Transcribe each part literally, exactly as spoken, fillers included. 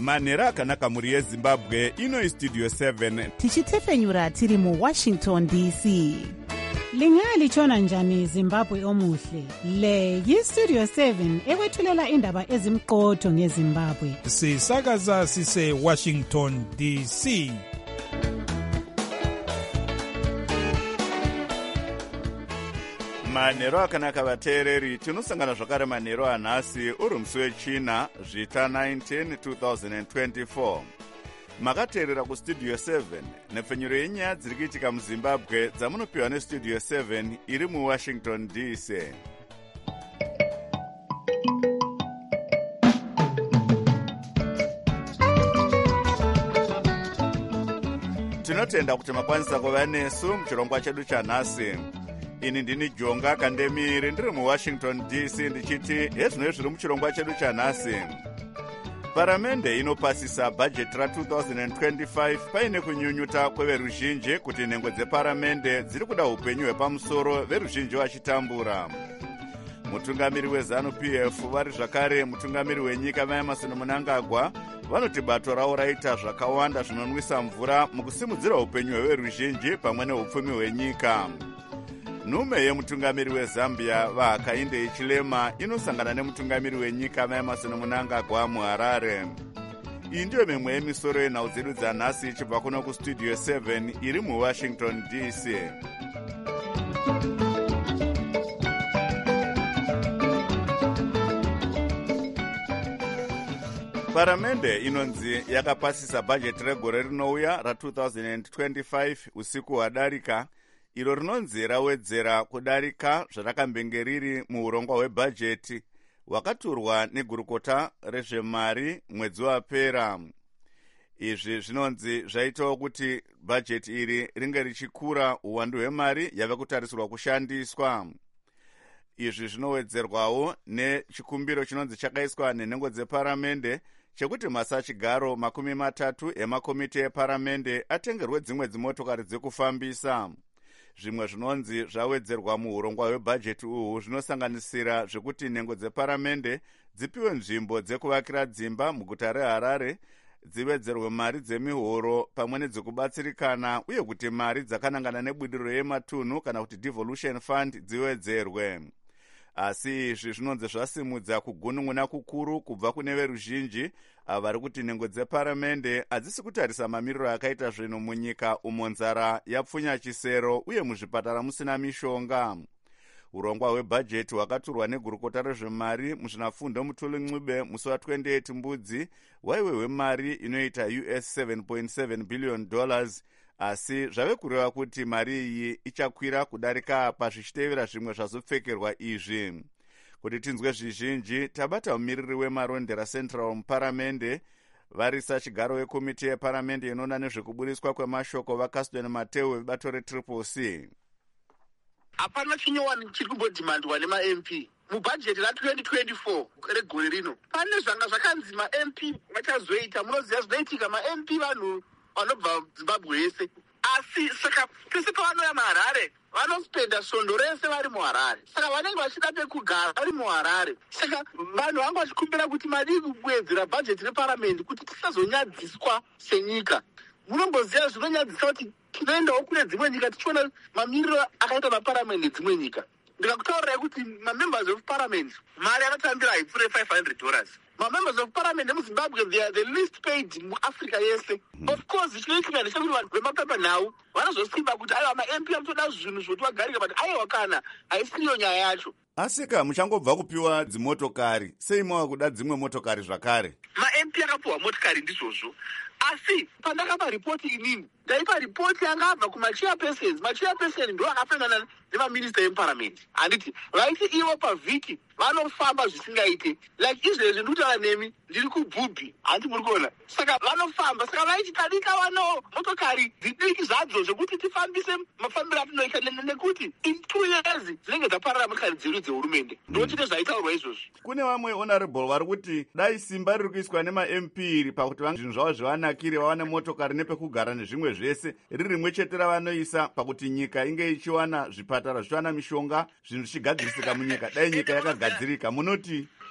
manhero akanaka mhuri yezimbabwe. Ino istudio seven tichitefenyura tiri muwashington D C. Lingalitshona njani Zimbabwe omuhle? Le yistudio seven ekwethulela indaba ezimqotho ngeZimbabwe. Sisakaza sise Washington D C. manhero akanaka vateereri, tinosangana zvakare manhero anhasi uri musi wechina zvita nineteen twenty twenty-four. Makateerera kustudio seven nepfenyuro yenyaya dziri kuitika muzimbabwe dzamunopiwa nestudio seven iri muwashington D C. Tinotenda kuti makwanisa kuva nesu muchirongwa chedu chanhasi. Ini ndini Jonga Kandemiri ndiri muwashington D C ndichiti hezvino zviri muchirongwa chedu chanhasi. Paramende inopasisa bhajeti ra-twenty twenty-five paine kunyunyuta kweveruzhinji kuti nhengo dzeparamende dziri kuda upenyu hwepamusoro veruzhinji vachitambura. Mutungamiri weZanu P F vari zvakare mutungamiri wenyika vaEmmerson Mnangagwa vanoti bato ravo raita zvakawanda zvinonwisa mvura mukusimudzira upenyu hweveruzhinji pamwe neupfumi hwenyika. Nhume yemutungamiri weZambia vaHakainde Hichilema inosangana nemutungamiri wenyika vaEmmerson Mnangagwa muHarare. Iyi ndiyo mimwe yemisoro yenhau dzedu dzanhasi ichibva kuno kustudio seven iri muwashington D C. Paramende inonzi yakapasisa bhajeti regore rinouya ra-twenty twenty-five usiku hwadarika, iro rinonzi rawedzera kudarika zvarakambenge riri muurongwa hwebhajeti hwakaturwa negurukota rezvemari mwedzi wapera. Izvi zvinonzi zvaitawo kuti bhajeti iri ringe richikura uwandu hwemari yave kutarisirwa kushandiswa. Izvi zvinowedzerwawo nechikumbiro chinonzi chakaiswa nenhengo dzeparamende chekuti masachigaro makumi matatu emakomiti eparamende atengerwe dzimwe dzimotokari dzekufambisa. Zvimwe zvinonzi zvawedzerwa muurongwa hwebhajeti uhu zvinosanganisira zvekuti nhengo dzeparamende dzipiwe nzvimbo dzekuvakira dzimba muguta reHarare, dziwedzerwe mari dzemihoro pamwe nedzekubatsirikana, uye kuti mari dzakanangana nebudiro yematunhu kana kuti devolution fund dziwedzerwe. Asi izvi zvinonzi zvasimudza kugunun'una kukuru kubva kune veruzhinji vari kuti nhengo dzeparamende hadzisi kutarisa mamiriro akaita zvinhu munyika umo nzara yapfunya chisero uye muzvipatara musina mishonga. Urongwa hwebhajeti hwakaturwa negurukota rezvemari muzvinafundo Mutuli Ncube musi wa-twenty-eight Mbudzi waiwe hwemari inoita U S seven point seven billion dollars, asi zvave kureva kuti mari iyi ichakwira kudarika apa zvichitevera zvimwe zvazopfekerwa izvi. Kuti tinzwe zvizhinji, tabata mumiriri wemarondera Central muparamende varisa chigaro wekomiti yeparamende inoona nezvekuburiswa kwemashoko vaCaston Mateu vebato reTriple C. Hapana chinyowani chiri kumbodhimandwa nema-M P mubhajeti ra-twenty twenty-four regore rino. Pane zvanga zvakanzi ma-M P vachazoita, munoziva zvinoitika ma-M P vanhu vanobva Zimbabwe yese. Asi saka pese pavanoya muHarare vanospenda svondo rese vari muHarare, saka vanenge vachida pekugara vari muHarare. Saka vanhu vanga vachikumbira kuti madii kuwedzera bhajeti reparamende kuti tisazonyadziswa senyika. Munomboziva zvinonyadzisa kuti tinoendawo kune dzimwe nyika tichiona mamiriro akaita maparamende dzimwe nyika. Ndikakutaurirai kuti ma-members of parliament mari anotambira haipfuure five hundred dollars. Ma-members of parliament emuZimbabwe they are the least paid muAfrica yese. Mm. Of course chinoitika ndechekuti vanhu vemapepa nhau vanozosimba kuti aiwa ma-M P anotoda zvinhu zvoti vagarika, but aiwa kana haisiriyo nyaya yacho. Asika muchangobva kupiwa dzimotokari, sei mava kuda dzimwe motokari zvakare? Ma-M P akapiwa motokari ndizvozvo, asi pandakapa ripoti inini ndaipa ripoti yanga abva kumachairpersons. Machairperson ndo akafendana nemaminista emuparamendi. Handiti vaiti ivo pavhiki vanofamba zvisingaite, like izvezvi ndikutaura nemi ndiri kubhubhi, handi muri kuona. Saka vanofamba, saka vaiti tadika wano motokari dzidiki zvadzo zvokuti tifambise mafambiro atinoita, nekuti in two years dzinenge dzaparara motokari dzedu dzehurumende. Ndochite zvaitaurwa izvozvi. Kune vamwe honorable vari kuti dai simba riri kuiswa nema-M P iri pakuti zvinhu zvavo zvivanakire vawane motokari nepekugara nezvimwe zvese riri rimwe chete ravanoisa pakuti nyika inge ichiwana zvipatara zvichiwana mishonga, zvinhu zvichigadzirisika munyika, dai nyika yakagadzirika. Munoti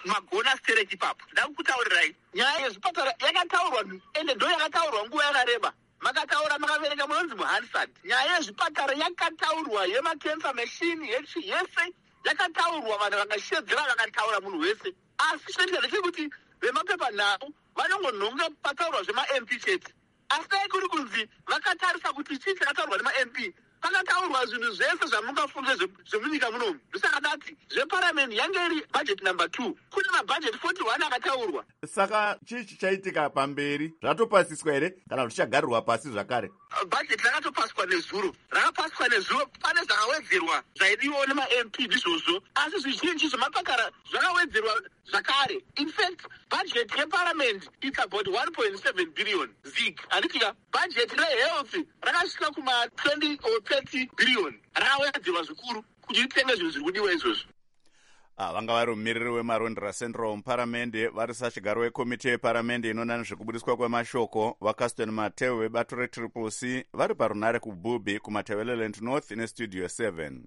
magona stereki ipapo. Ndakutaurirai nyaya yezvipatara yakataurwa ende ndo yakataurwa nguva yakareba. Makataura makavereka munonzi muHansard. Nyaya yezvipatara yakataurwa, yemakensa machine yechi yese yakataurwa, vanhu vakashedzera vakataura munhu wese. Asi chinenge chekuti vemapepa nhau vanongonhonga pataurwa zvema-M P chete. Asi dai kuri kunzi vakatarisa kuti chii chakataurwa nema-M P, pakataurwa zvinhu zvese zvamungafunge zvemunyika munomu. Ndosaka dati zveparamendi yange iri budget number two. Kune mabudget forty-one akataurwa. Saka chii chichaitika pamberi? Zvatopasiswa here kana kuti chichagarirwa pasi zvakare? Budget rakatopaswa nezuro. Rakapaswa nezuro, pane zvakawedzerwa zvaidiwa nema-M P ndizvozvo. Asi zvizhinji zvemapatara zvakawedzerwa zvakare. In fact, budget yeparamendi it's about one point seven billion zig. Handitika budget rehealth rakasvika kuma twenty or thirty billion. Rakawedzerwa zvikuru kuti itenge zvinhu zviri kudiwa izvozvo. Ah, vanga vari mumiriri wemarondera Central muparamende, vari sachigaro wekomiti yeparamende inoona nezvekubudiswa kwemashoko, vaCaston Mateo vebato reTriple C vari parunare kuBubi kuMatebeleland North neStudio seven.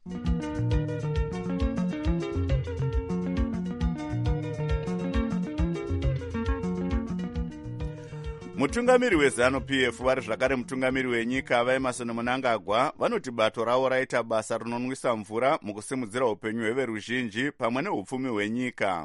Mutungamiri weZanu P F vari zvakare mutungamiri wenyika vaEmmerson Mnangagwa vanoti bato ravo raita basa rinonwisa mvura mukusimudzira upenyu hweveruzhinji pamwe neupfumi hwenyika.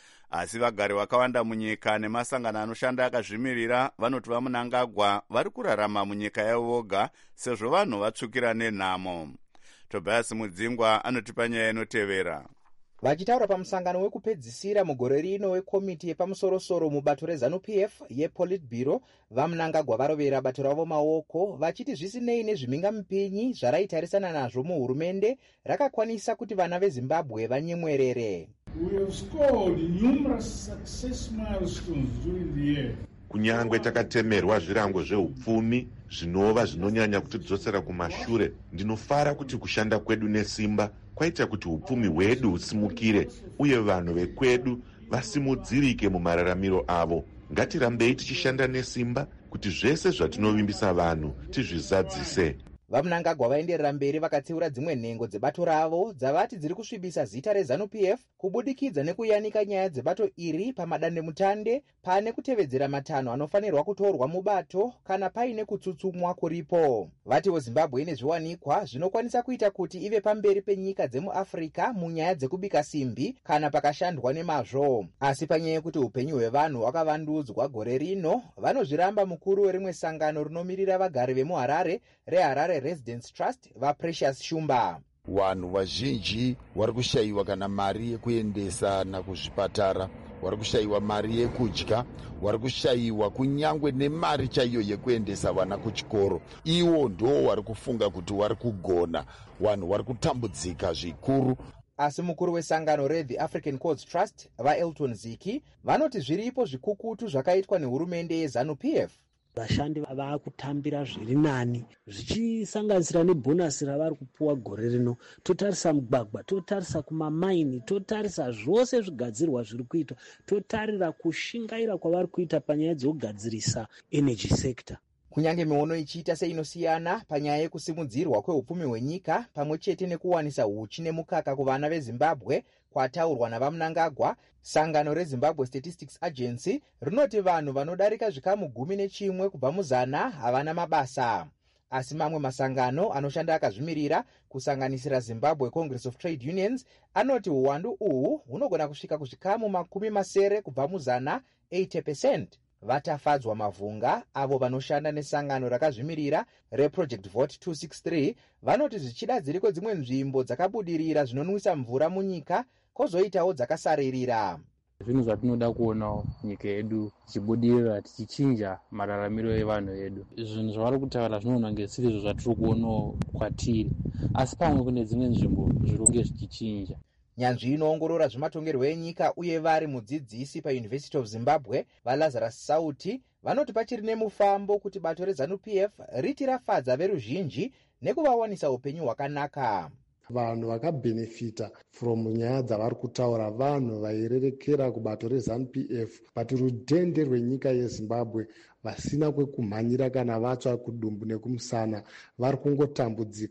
Asi vagari vakawanda munyika nemasangano anoshanda akazvimirira vanoti vaMnangagwa vari kurarama munyika yavo voga sezvo vanhu vatsvukira nenhamo. Tobias Mudzingwa anotipa nyaya inotevera. Vachitaura pamusangano wekupedzisira mugore rino wekomiti yepamusorosoro mubato reZanu P F yePolitburo, vaMnangagwa varovera bato ravo maoko vachiti zvisinei nezvimingamupinyi zvaraitarisana nazvo muhurumende rakakwanisa kuti vana veZimbabwe vanyemwerere. We have scored numerous success milestones during the year. Kunyangwe takatemerwa zvirango zveupfumi zvinova zvinonyanya kutidzosera kumashure, ndinofara kuti kushanda kwedu nesimba kwaita kuti upfumi hwedu husimukire uye vanhu vekwedu vasimudzirike mumararamiro avo. Ngatirambei tichishanda nesimba kuti zvese zvatinovimbisa vanhu tizvizadzise. VaMnangagwa vaenderera mberi vakatsiura dzimwe nhengo dzebato ravo dzavati dziri kusvibisa zita reZanu P F kubudikidza nekuyanika nyaya dzebato iri pamadandemutande pane kutevedzera matanho anofanirwa kutorwa mubato kana paine kutsutsumwa kuripo. Vatiwo Zimbabwe ine zviwanikwa zvinokwanisa kuita kuti ive pamberi penyika dzemuAfrica munyaya dzekubika simbi kana pakashandwa nemazvo. Asi panyaya yekuti upenyu hwevanhu hwakavandudzwa gore rino, vanozviramba mukuru werimwe sangano rinomiririra vagari vemuHarare reHarare Residence Trust vaPrecious Shumba. Vanhu vazhinji vari kushayiwa kana mari yekuendesa nakuzvipatara, vari kushayiwa mari yekudya, vari kushayiwa kunyangwe nemari chaiyo yekuendesa vana kuchikoro. Iwo ndo vari kufunga kuti vari kugona, vanhu vari kutambudzika zvikuru. Asi mukuru wesangano reThe African Courts Trust vaElton Ziki vanoti zviripo zvikukutu zvakaitwa nehurumende yeZanu P F. Vashandi vaakutambira zviri nani zvichisanganisira nebhonasi ravari kupuwa gore rino. Totarisa mugwagwa, totarisa kumamaini, totarisa zvose zvigadzirwa zviri kuitwa, totarira kushingaira kwavari kuita panyaya dzokugadzirisa energy sector. Kunyange miono ichiita seinosiyana panyaya yekusimudzirwa kweupfumi hwenyika pamwe chete nekuwanisa huchi nemukaka kuvana veZimbabwe kwataurwa navaMnangagwa, sangano reZimbabwe Statistics Agency rinoti vanhu vanodarika zvikamu gumi nechimwe kubva muzana havana mabasa. Asi mamwe masangano anoshanda akazvimirira kusanganisira Zimbabwe Congress of Trade Unions anoti uwandu uhu hunogona kusvika kuzvikamu makumi masere kubva muzana eighty percent. Vatafadzwa Mavhunga avo vanoshanda nesangano rakazvimirira reProject Vote two sixty-three vanoti zvichida dziriko dzimwe nzvimbo dzakabudirira zvinonwisa mvura munyika kozoitawo dzakasaririra. Zvinhu zvatinoda kuonawo nyika yedu ichibudirira tichichinja mararamiro evanhu vedu. Zvinhu zvavari kutaura zvinoona ngesiri izvo zvatiri kuonawo kwatiri, asi pamwe kune dzimwe nzvimbo zviri kunge zvichichinja. Nyanzvi inoongorora zvematongerwo enyika uye vari mudzidzisi paUniversity of Zimbabwe vaLazarus Sauti vanoti pachiri nemufambo kuti bato reZanu P F riti rafadza veruzhinji nekuvawanisa upenyu hwakanaka. Vanhu vakabhenefita from nyaya dzavari kutaura vanhu vairerekera kubato reZanu P F but rudende rwenyika yeZimbabwe vasina kwekumhanyira kana vatsva kudumbu nekumusana vari kungotambudzika.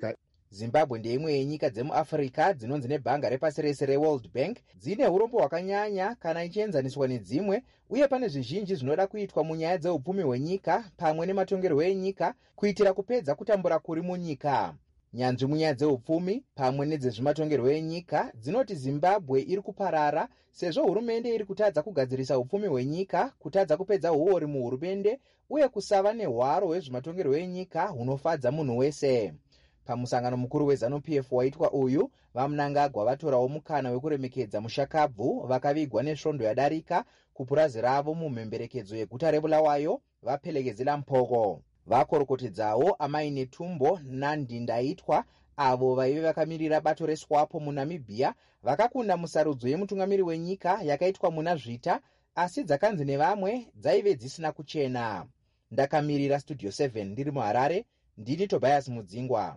Zimbabwe ndeimwe yenyika dzemuafrica dzinonzi nebhanga repasi rese reworld bank dzine urombo hwakanyanya kana ichienzaniswa nedzimwe, uye pane zvizhinji zvinoda kuitwa munyaya dzeupfumi hwenyika pamwe nematongerwo enyika kuitira kupedza kutambura kuri munyika. Nyanzvi munyaya dzeupfumi pamwe nedzezvematongerwo enyika dzinoti Zimbabwe iri kuparara sezvo hurumende iri kutadza kugadzirisa upfumi hwenyika, kutadza kupedza uori muhurumende uye kusava nehwaro hwezvematongerwo enyika hunofadza munhu wese. Pamusangano mukuru weZANU-P F waitwa uyu, vaMnangagwa vatorawo mukana wekuremekedza mushakabvu vakavigwa nesvondo yadarika kupurazi ravo mumhemberekedzo yeguta reBulawayo vaPhelekezela Mphoko. Vakorokotedzawo Amai Netumbo naNdindaitwa avo vaive vakamirira bato reSWAPO muNamibia vakakunda musarudzo yemutungamiri wenyika yakaitwa muna Zvita, asi dzakanzi nevamwe dzaive dzisina kuchena. Ndakamirira Studio seven ndiri muHarare, ndini Tobias Mudzingwa.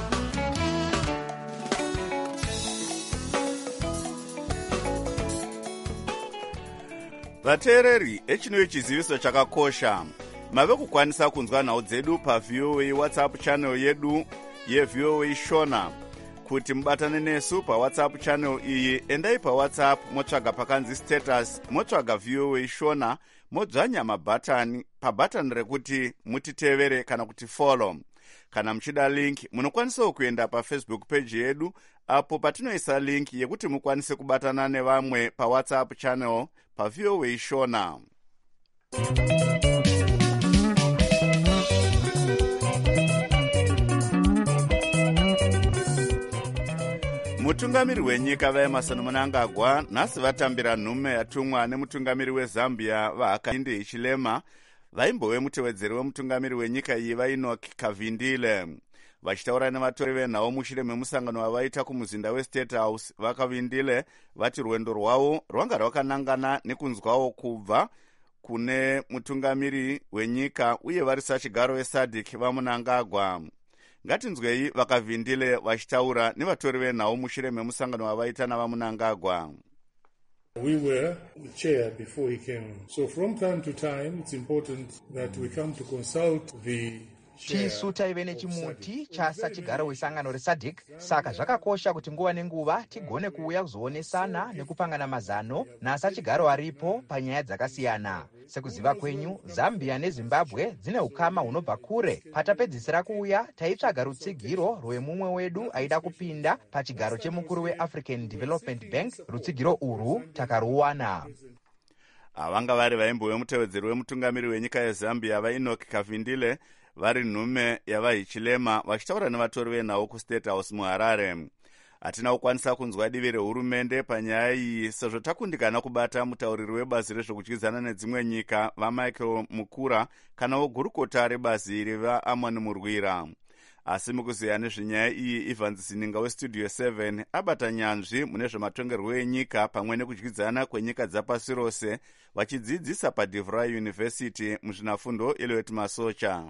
Vateereri, echinoi chiziviso chakakosha. Mave kukwanisa kunzwa nhau dzedu paV O A WhatsApp channel yedu yeV O A Shona. Kuti mubatane nesu paWhatsApp channel iyi, endai paWhatsApp motsvaga pakanzi status, motsvaga V O A Shona, modzvanya mabhatani pabhatani rekuti mutitevere kana kuti follow. Kana muchida link, munokwanisawo kuenda paFacebook page yedu apo patinoisa link yekuti mukwanise kubatana nevamwe paWhatsApp channel paV O A Shona. Mutungamiri wenyika vaEmmerson Mnangagwa nhasi vatambira nhume yatumwa nemutungamiri weZambia vaHakainde Hichilema vaimbove mutevedzeri wemutungamiri wenyika iyi vaEnoch Kavindile. Vachitaura nevatori venhau mushure memusangano wavaita kumuzinda weState House, vaKavindile vati rwendo rwavo rwanga rwakanangana nekunzwawo kubva kune mutungamiri wenyika uye vari sachigaro weSADC vaMnangagwa. Ngatinzwei vaKavindile vachitaura nevatori venhau mushure memusangano wavaita navaMnangagwa. We were the chair before he came. So from time to time, it's important that we come to consult the tisu taive nechimuti chasachigaro wesangano reSADC, saka zvakakosha kuti nguva nenguva tigone kuuya kuzoonesana nekupangana mazano nasachigaro aripo panyaya dzakasiyana. Sekuziva kwenyu, Zambia neZimbabwe dzine ukama hunobva kure. Patapedzisira kuuya taitsvaga rutsigiro rwemumwe wedu aida kupinda pachigaro chemukuru weAfrican Development Bank. Rutsigiro urwu takaruwana. Avanga vari vaimbove mutevedzeri wemutungamiri wenyika yeZambia vaEnoch Kavindile vari nhume yavaHichilema vachitaura nevatori venhau kuState House muHarare. Hatina kukwanisa kunzwa divi rehurumende panyaya iyi sezvo takundikana kubata mutauriri webazi rezvokutyizana nedzimwe nyika vaMichael Mukura kana wegurukota rebazi iri vaAmon Murwira. Asi mukuziya nezvenyaya iyi, Evans Sininga weStudio seven abata nyanzvi mune zvematongerwo enyika pamwe nekutyizana kwenyika dzapasi rose vachidzidzisa paDivry University muzvinafundo Eliot Masocha.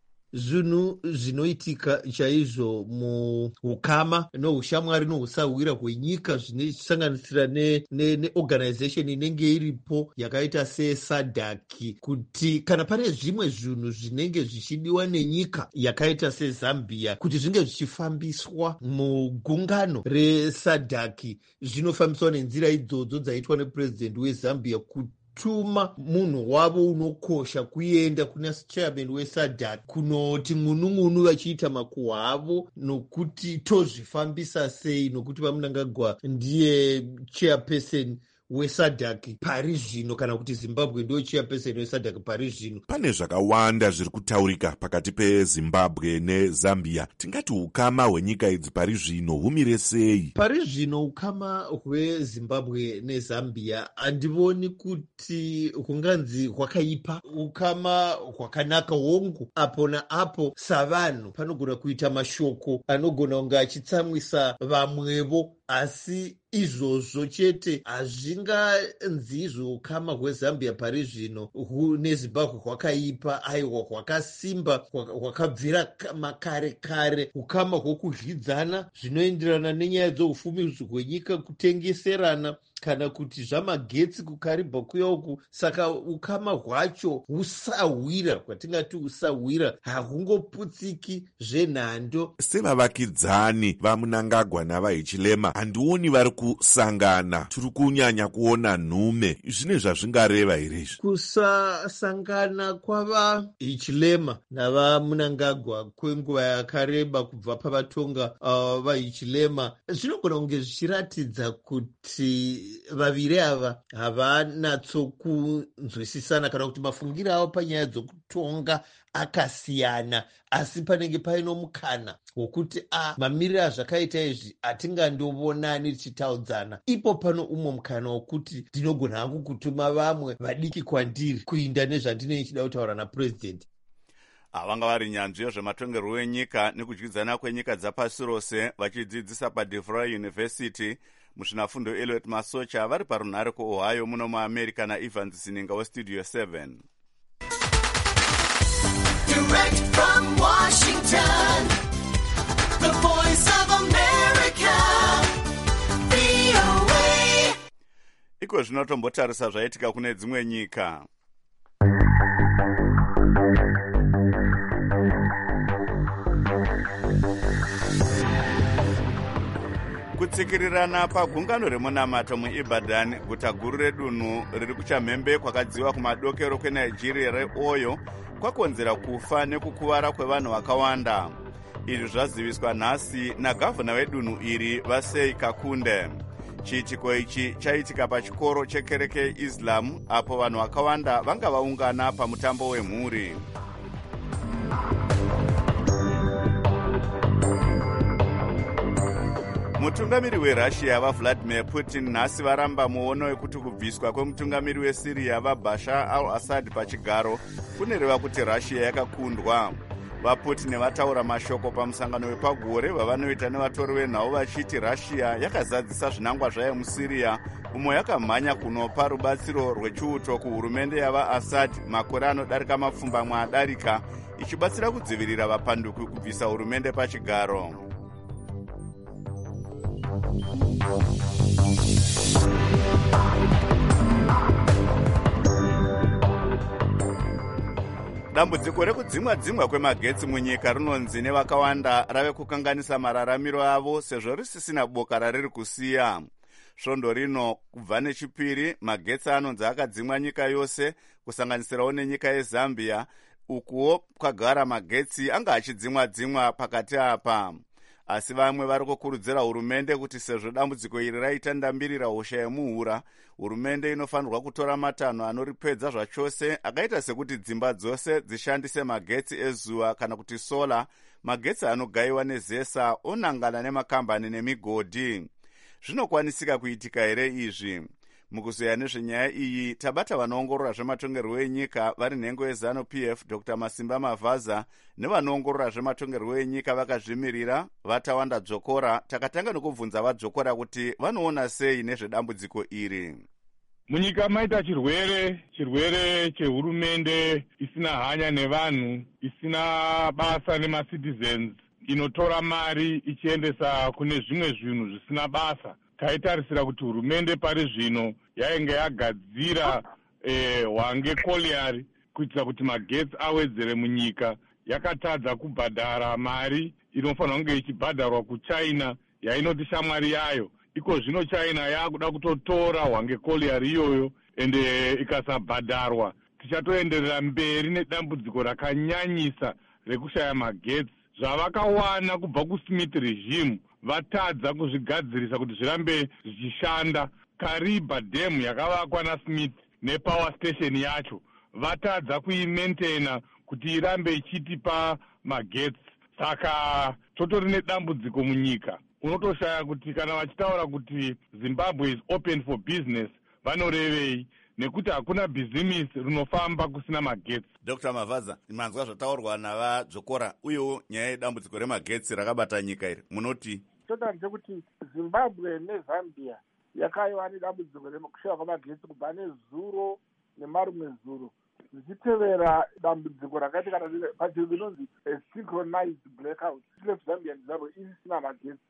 Zvinhu zvinoitika chaizvo muukama noushamwari nousahwira hwenyika zvinosanganisira neorganization ne, ne inenge iripo yakaita seSADC, kuti kana pane zvimwe zvinhu zvinenge zvichidiwa nenyika yakaita seZambia kuti zvinge zvichifambiswa mugungano reSADC, zvinofambiswa nenzira idzodzo dzaitwa nepurezidendi weZambia kuti tuma munhu wavo unokosha kuenda kuna chairman weSADC kunoti ng'unung'unu vachiita makuhwa avo nokuti tozvifambisa sei, nokuti vaMnangagwa ndiye chairperson weSADC pari zvino, kana kuti Zimbabwe ndio chairperson weSADC pari zvino. Pane zvakawanda zviri kutaurika pakati peZimbabwe neZambia. Tingati ukama hwenyika idzi pari zvino humire sei? Pari zvino ukama hweZimbabwe neZambia handivoni kuti hunganzi hwakaipa. Ukama hwakanaka hongu, apo naapo savanhu panogona kuita mashoko anogona kunge achitsamwisa vamwevo, asi izvozvo chete hazvinganzi izvo ukama hweZambia pari zvino neZimbabwe hwakaipa. Aiwa, hwakasimba, hwakabvira makare kare. Ukama hwokudyidzana zvinoenderana nenyaya dzeufumi hwenyika, kutengeserana kana kuti zvamagetsi kukaribha kuyauku. Saka ukama hwacho husahwira, kwatingati husahwira, hakungoputsiki zvenhando. Sevavakidzani vaMnangagwa navaHichilema handioni vari kusangana, tiri kunyanya kuona nhume. Zvine zvazvingareva here izvi? Kusasangana kwavaHichilema navaMnangagwa kwenguva yakareba kubva pavatonga uh, vaHichilema zvinogona kunge zvichiratidza kuti vaviri ava havanatsokunzwisisana kana kuti mafungiro avo panyaya dzokutonga akasiyana, asi panenge paino mukana wokuti a mamiriro azvakaita izvi hatingandovonani tichitaudzana. Ipo pano umwe mukana wokuti ndinogona hangu kutuma vamwe vadiki kwandiri kuinda nezvandinenge chida kutaura napurezidendi. Vanga vari nyanzvi yezvematongerwo enyika nekudyidzana kwenyika dzapasi rose vachidzidzisa paDeVry University. Muzvinafundo Elliot Masocha vari parunhare kuOhio muno muAmerica naEvans Sininga weStudio seven. Direct from Washington, the voice of America, V O A. Iko zvinotombotarisa zvaitika kune dzimwe nyika. Kutsikirirana pagungano remunamato muIbadan, guta guru redunhu riri kuchamhembe kwakadziwa kumadokero kweNigeria reOyo, kwakonzera kufa nekukuvara kwevanhu vakawanda. Izvi zvaziviswa nhasi nagavhana wedunhu iri Vasei Kakunde. Chiitiko ichi chaitika pachikoro chekereke yeIslam apo vanhu vakawanda vanga vaungana pamutambo wemhuri. Mutungamiri weRussia vaVladimir Putin nhasi varamba muono wekuti kubviswa kwemutungamiri weSyria vaBashar al-Assad pachigaro kunoreva kuti Russia yakakundwa. VaPutin vataura mashoko pamusangano wepagore vavanoita nevatori venhau vachiti Russia yakazadzisa zvinangwa zvayo muSyria, umwe yakamhanya kunopa rubatsiro rwechiuto kuhurumende yavaAssad makore anodarika mapfumbamwe adarika, ichibatsira kudzivirira vapanduki kubvisa hurumende pachigaro. Dambudziko rekudzimwa dzimwa kwemagetsi munyika rinonzi nevakawanda rave kukanganisa mararamiro avo sezvo risisina boka rariri kusiya. Svondo rino kubva nechipiri magetsi anonzi akadzimwa nyika yose kusanganisirawo nenyika yeZambia, ukuwo kwagara magetsi anga achidzimwa dzimwa pakati apa. Asi vamwe vari kukurudzira hurumende kuti sezvo dambudziko iri raita ndambirira hosha yemuhura, hurumende inofanirwa kutora matanho anoripedza zvachose, akaita sekuti dzimba dzose dzishandise magetsi ezuva kana kuti sola, magetsi anogayiwa nezesa onangana nemakambani nemigodhi. Zvinokwanisika kuitika here izvi? Mukuzoya nezvenyaya iyi tabata vanoongorora zvematongerwo enyika vari nhengo yeZanu-P F Doctor Masimba Mavhaza nevanoongorora zvematongerwo enyika vakazvimirira Vatawanda Dzokora. Takatanga nekubvunza vaDzokora kuti vanoona sei nezvedambudziko iri. Munyika maita chirwere, chirwere chehurumende isina hanya nevanhu, isina basa nemacitizens, inotora mari ichiendesa kune zvimwe zvinhu zvisina basa. Taitarisira kuti hurumende pari zvino yainge yagadzira eh, Hwange Colliery kuitira kuti magetsi awedzere munyika. Yakatadza kubhadhara mari inofanirwa kunge ichibhadharwa kuChina yainoti shamwari yayo. Iko zvino China yakuda kutotora Hwange Colliery iyoyo ende ikasabhadharwa tichatoenderera mberi nedambudziko rakanyanyisa rekushaya magetsi. Zvavakawana kubva kuSmith regime vatadza kuzvigadzirisa kuti zvirambe zvichishanda. Kariba Dam yakavakwa naSmith nepower station yacho vatadza kuimaintaina kuti irambe ichitipa magetsi. Saka totori nedambudziko munyika. Unotoshaya kuti kana vachitaura kuti Zimbabwe is open for business vanorevei, nekuti hakuna bhizimusi rinofamba kusina magetsi. Doctor Mavhaza, manzwa zvataurwa navaDzokora uyewo nyaya yedambudziko remagetsi rakabata nyika iri, munoti? Toda ndekuti Zimbabwe neZambia yakaiwa nedambudziko rekushaya kwamagetsi kubva nezuro nemarumwe zuro, zichitevera dambudziko rakaitika pachirungu inonzi synchronized blackout. Zambia neZimbabwe isina magetsi.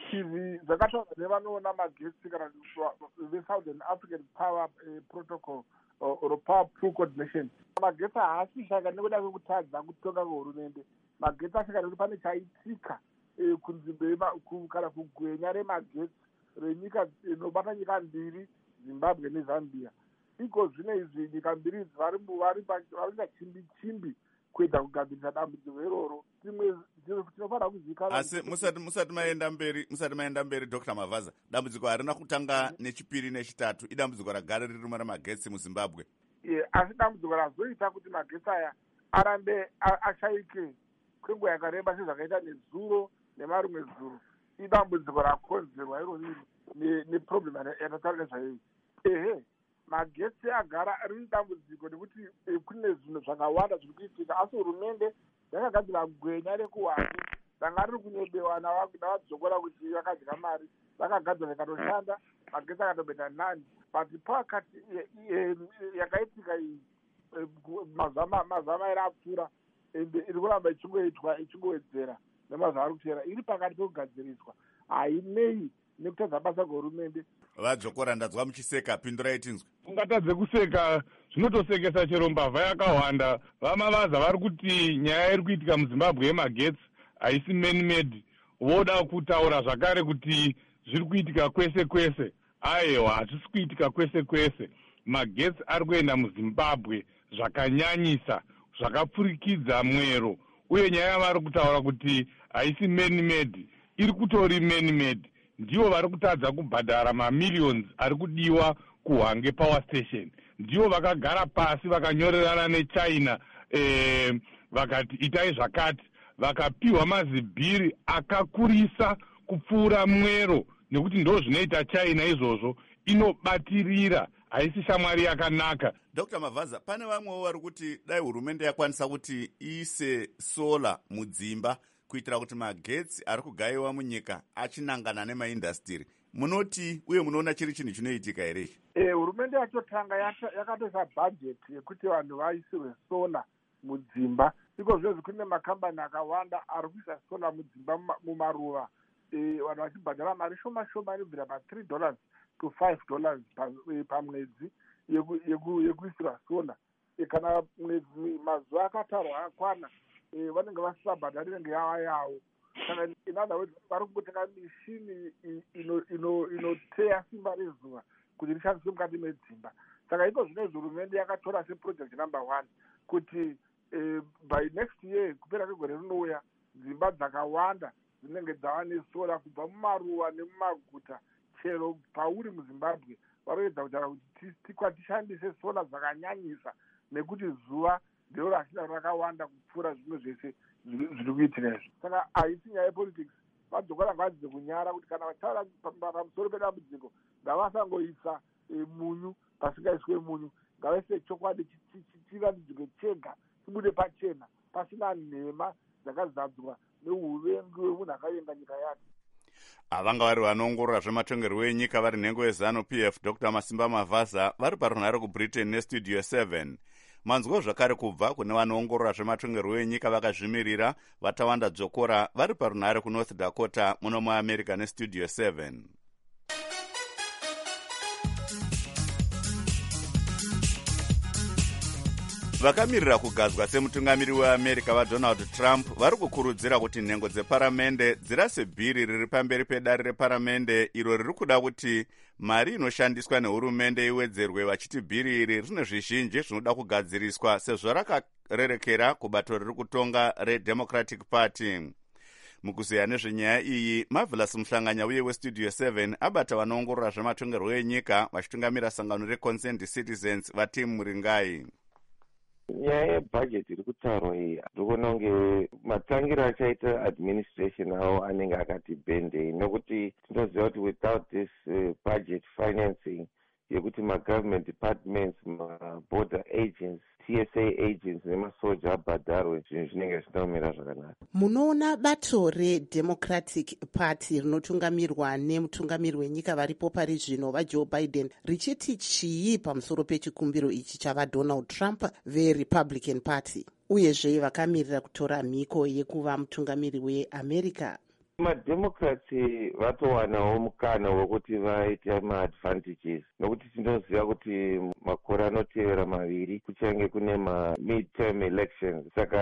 izvi zvakataurwa nevanoona magetsi kana vesouthern african power uh, protocol or power pool coordination. Magetsi haasi shaka nekuda kwekutadza kutonga kwehurumende. Magetsi ashaka nekuti pane chaitika kunzvimbo kana kugwenya remagetsi renyika inobata nyika mbiri, Zimbabwe neZambia. Iko zvino izvi nyika mbiri idzi vari varinga chimbi chimbi kuedza kugadzirisa dambudziko iroro. Timwe tinofanira kuzivikanwa. Asi musati musati maenda mberi musati maenda mberi Doctor Mavaza, dambudziko harina kutanga nechipiri nechitatu, idambudziko ragara ririmo ramagetsi muZimbabwe. Ye, asi dambudziko razoita kuti magetsi aya arambe ashayike kwenguva yakareba sezvakaita nezuro nemarumwe zuro, idambudziko rakonzerwa irori neproblem yatataura nezvayo. Ehe, magetsi agara riri dambudziko nekuti kune zvinhu zvakawanda zviri kuitika, asi hurumende yakagadzira gwenya rekuhwani ranga riri kunyebewa navadzokora kuti vakadya mari, vakagadzira ikatoshanda, magetsi akatobeta nani. But pakati yakaitika iyi mazuva mairi apfuura ende iri kuramba ichingoitwa ichingowedzera nemazuva ari kutera, iri pakati pekugadziriswa, hainei nekutadza basa kwehurumende. Vadzokora ndanzwa muchiseka, pindurai tinzwe. Ungatadze kuseka, zvinotosekesa chero mbavha yakawanda. Vamavaza vari kuti nyaya iri kuitika muZimbabwe yemagetsi haisi man-made. Voda kutaura zvakare kuti zviri kuitika kwese kwese. Aiwa, hazvisi kuitika kwese kwese. Magetsi ari kuenda muZimbabwe zvakanyanyisa, zvakapfurikidza mwero. Uye nyaya vari kutaura kuti haisi man-made, iri kutori man-made. Ndivo vari kutadza kubhadhara mamillions ari kudiwa kuHwange Power Station. Ndivo vakagara pasi vakanyorerana neChina, eh, vakati itai zvakati, vakapiwa mazibhiri akakurisa kupfuura mwero, nekuti ndo zvinoita China izvozvo, inobatirira, haisi shamwari yakanaka. Doctor Mavaza, pane vamwewo vari kuti dai hurumende yakwanisa kuti iise sola mudzimba kuitira kuti magetsi ari kugayiwa munyika achinangana nemaindastiri. Munoti uye munoona chiri chinhu chinoitika here? Eh, hurumende yachotanga yakatoisa bhajeti yekuti vanhu vaisirwe sola mudzimba. Iko zvezvi kune makambani akawanda ari kuisa sola mudzimba mumaruva. Eh, vanhu vachibhadhara mari shoma shoma inobvira pa three dollars to five dollars pamwedzi yekuisirwa sola. Kana mwedzi mazuva akatarwa akwana, vanenge vasisabhadhari nenge yava yavo. Saka in other words, vari kungotenga mishini inoteya simba rezuva kuti rishandiswe mukati medzimba. Saka iko zvinezvi hurumende yakatora seproject number one kuti by next year, kupera kwegore rinouya, dzimba dzakawanda dzinenge dzava nesola kubva mumaruva nemumaguta chero pauri muZimbabwe. Varoedza kutaura kuti tishandise sola dzakanyanyisa nekuti zuva ndiro rasina rakawanda kupfuura zvimwe zvese zviri kuitika izvi. Saka haisi nyaya yepolitics. Vadzokora ngavadzidze kunyara kuti kana vataura pamusoro pedambudziko ngavasangoisa munyu pasingaiswe munyu, ngavaise chokwadi chivandudzike chega, chibude pachena pasina nhema dzakazadzwa neuvengi hwemunhu akavenga nyika yake. Avanga vari vanoongorora zvematongerwo enyika vari nhengo yeZanu P F Doctor Masimba Mavaza vari parunhare kuBritain nestudio seven. Manzwo zvakare kubva kune vanoongorora zvematongerwo enyika vakazvimirira vatawanda dzokora vari parunhare kuNorth Dakota muno muAmerica nestudio seven. Vakamirira kugadzwa semutungamiri weAmerica vaDonald Trump vari kukurudzira kuti nhengo dzeparamende dzirase bhiri riri pamberi pedare reparamende iro riri kuda kuti mari inoshandiswa nehurumende iwedzerwe, vachiti bhiri iri rine zvizhinji zvinoda kugadziriswa sezvo rakarerekera kubato riri kutonga reDemocratic Party. Mukuziya nezvenyaya iyi, Marvelous Muhlanganya uye westudio seven abata vanoongorora zvematongerwo enyika vachitungamira sangano reConcerned Citizens vaTim Muringai. Nyaya yebhajeti iri kutaurwa iyi ndikuona kunge matangiro achaita administration avo anenge akati bendei, nokuti tinoziva kuti without this uh, budget financing yekuti magovernment departments, maborder agents, T S A agents nemasoja abhadharwe, zvinhu zvinenge zvinomira zvakanaka. Munoona bato reDemocratic Party rinotungamirwa nemutungamiri wenyika varipo pari zvino vaJoe Biden richiti chii pamusoro pechikumbiro ichi chavaDonald Trump veRepublican Party, uyezve vakamirira kutora mhiko yekuva mutungamiri weAmerica? mademocrats vatowanawo mukana wekuti vaite maadvantages nokuti tinoziva kuti makore anotevera maviri kuchange kune ma-midterm elections, saka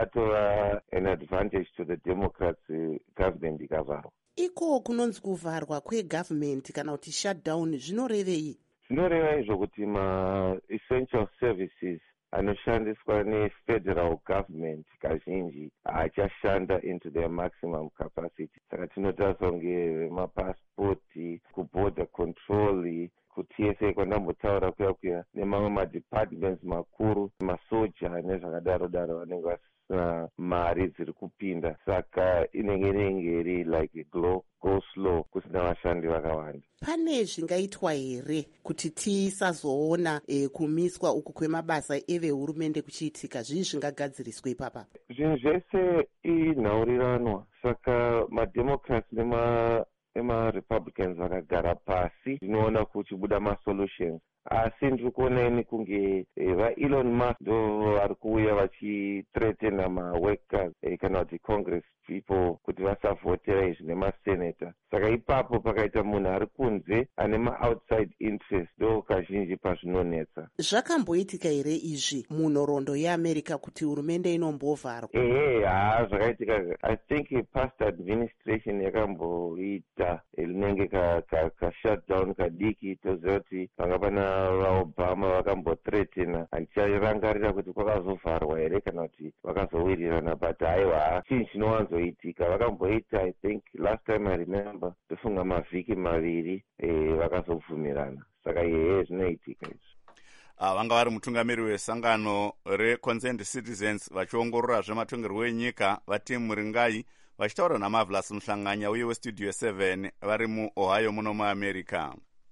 yatova an advantage to the democrats government ikavharwa. Iko kunonzi kuvharwa kwegavhumenti kana kuti shutdown zvinorevei? Zvinoreva izvo kuti ma-essential services anoshandiswa nefederal government kazhinji achashanda into their maximum capacity. Saka tinotariswa kunge mapasipoti, kuborder control, kuti yese kwandambotaura kuya kuya nemamwe madepartments makuru, masoja nezvakadaro daro vanenge vasina mari dziri kupinda, saka inenge inenge iri like go, go slow kusina vashandi vakawanda. Pane zvingaitwa here kuti tisazoona e, kumiswa uku kwemabasa evehurumende kuchiitika? Zvii zvingagadziriswa ipapa? Zvinhu zvese inhauriranwa, saka mademocrats nema ema-republicans vakagara pasi tinoona kuchibuda masolutions. Asi ndiri kuona ini kunge eh, vaElon Musk ndo vari kuuya vachithreatena maworkers eh, kana kuti congress people kuti vasavhotera izvi nemasenata. Saka ipapo pakaita munhu ari kunze ane ma-outside interest ndo kazhinji pazvinonetsa. Zvakamboitika here izvi munhoroondo yeamerica kuti hurumende inombovharwa? Ehe, haa zvakaitika. I think past administration yakamboita rinenge ka-shutdown kadiki. Toziva kuti panga pana vaobama vakambothreatena. Handicharangarira kuti kwakazovharwa here kana kuti vakazowirirana, but haiwa chinhu chinowanzoitika. Vakamboita I think last time I remember tofunga mavhiki maviri eh, vakazobvumirana. Saka yehe zvinoitika izvi. Uh, vanga vari mutungamiri wesangano reConsent Citizens vachiongorora zvematongerwo enyika vatimu Muringai vachitaura naMarvelous Muhlanganya uye westudio seven vari muOhio muno muAmerica.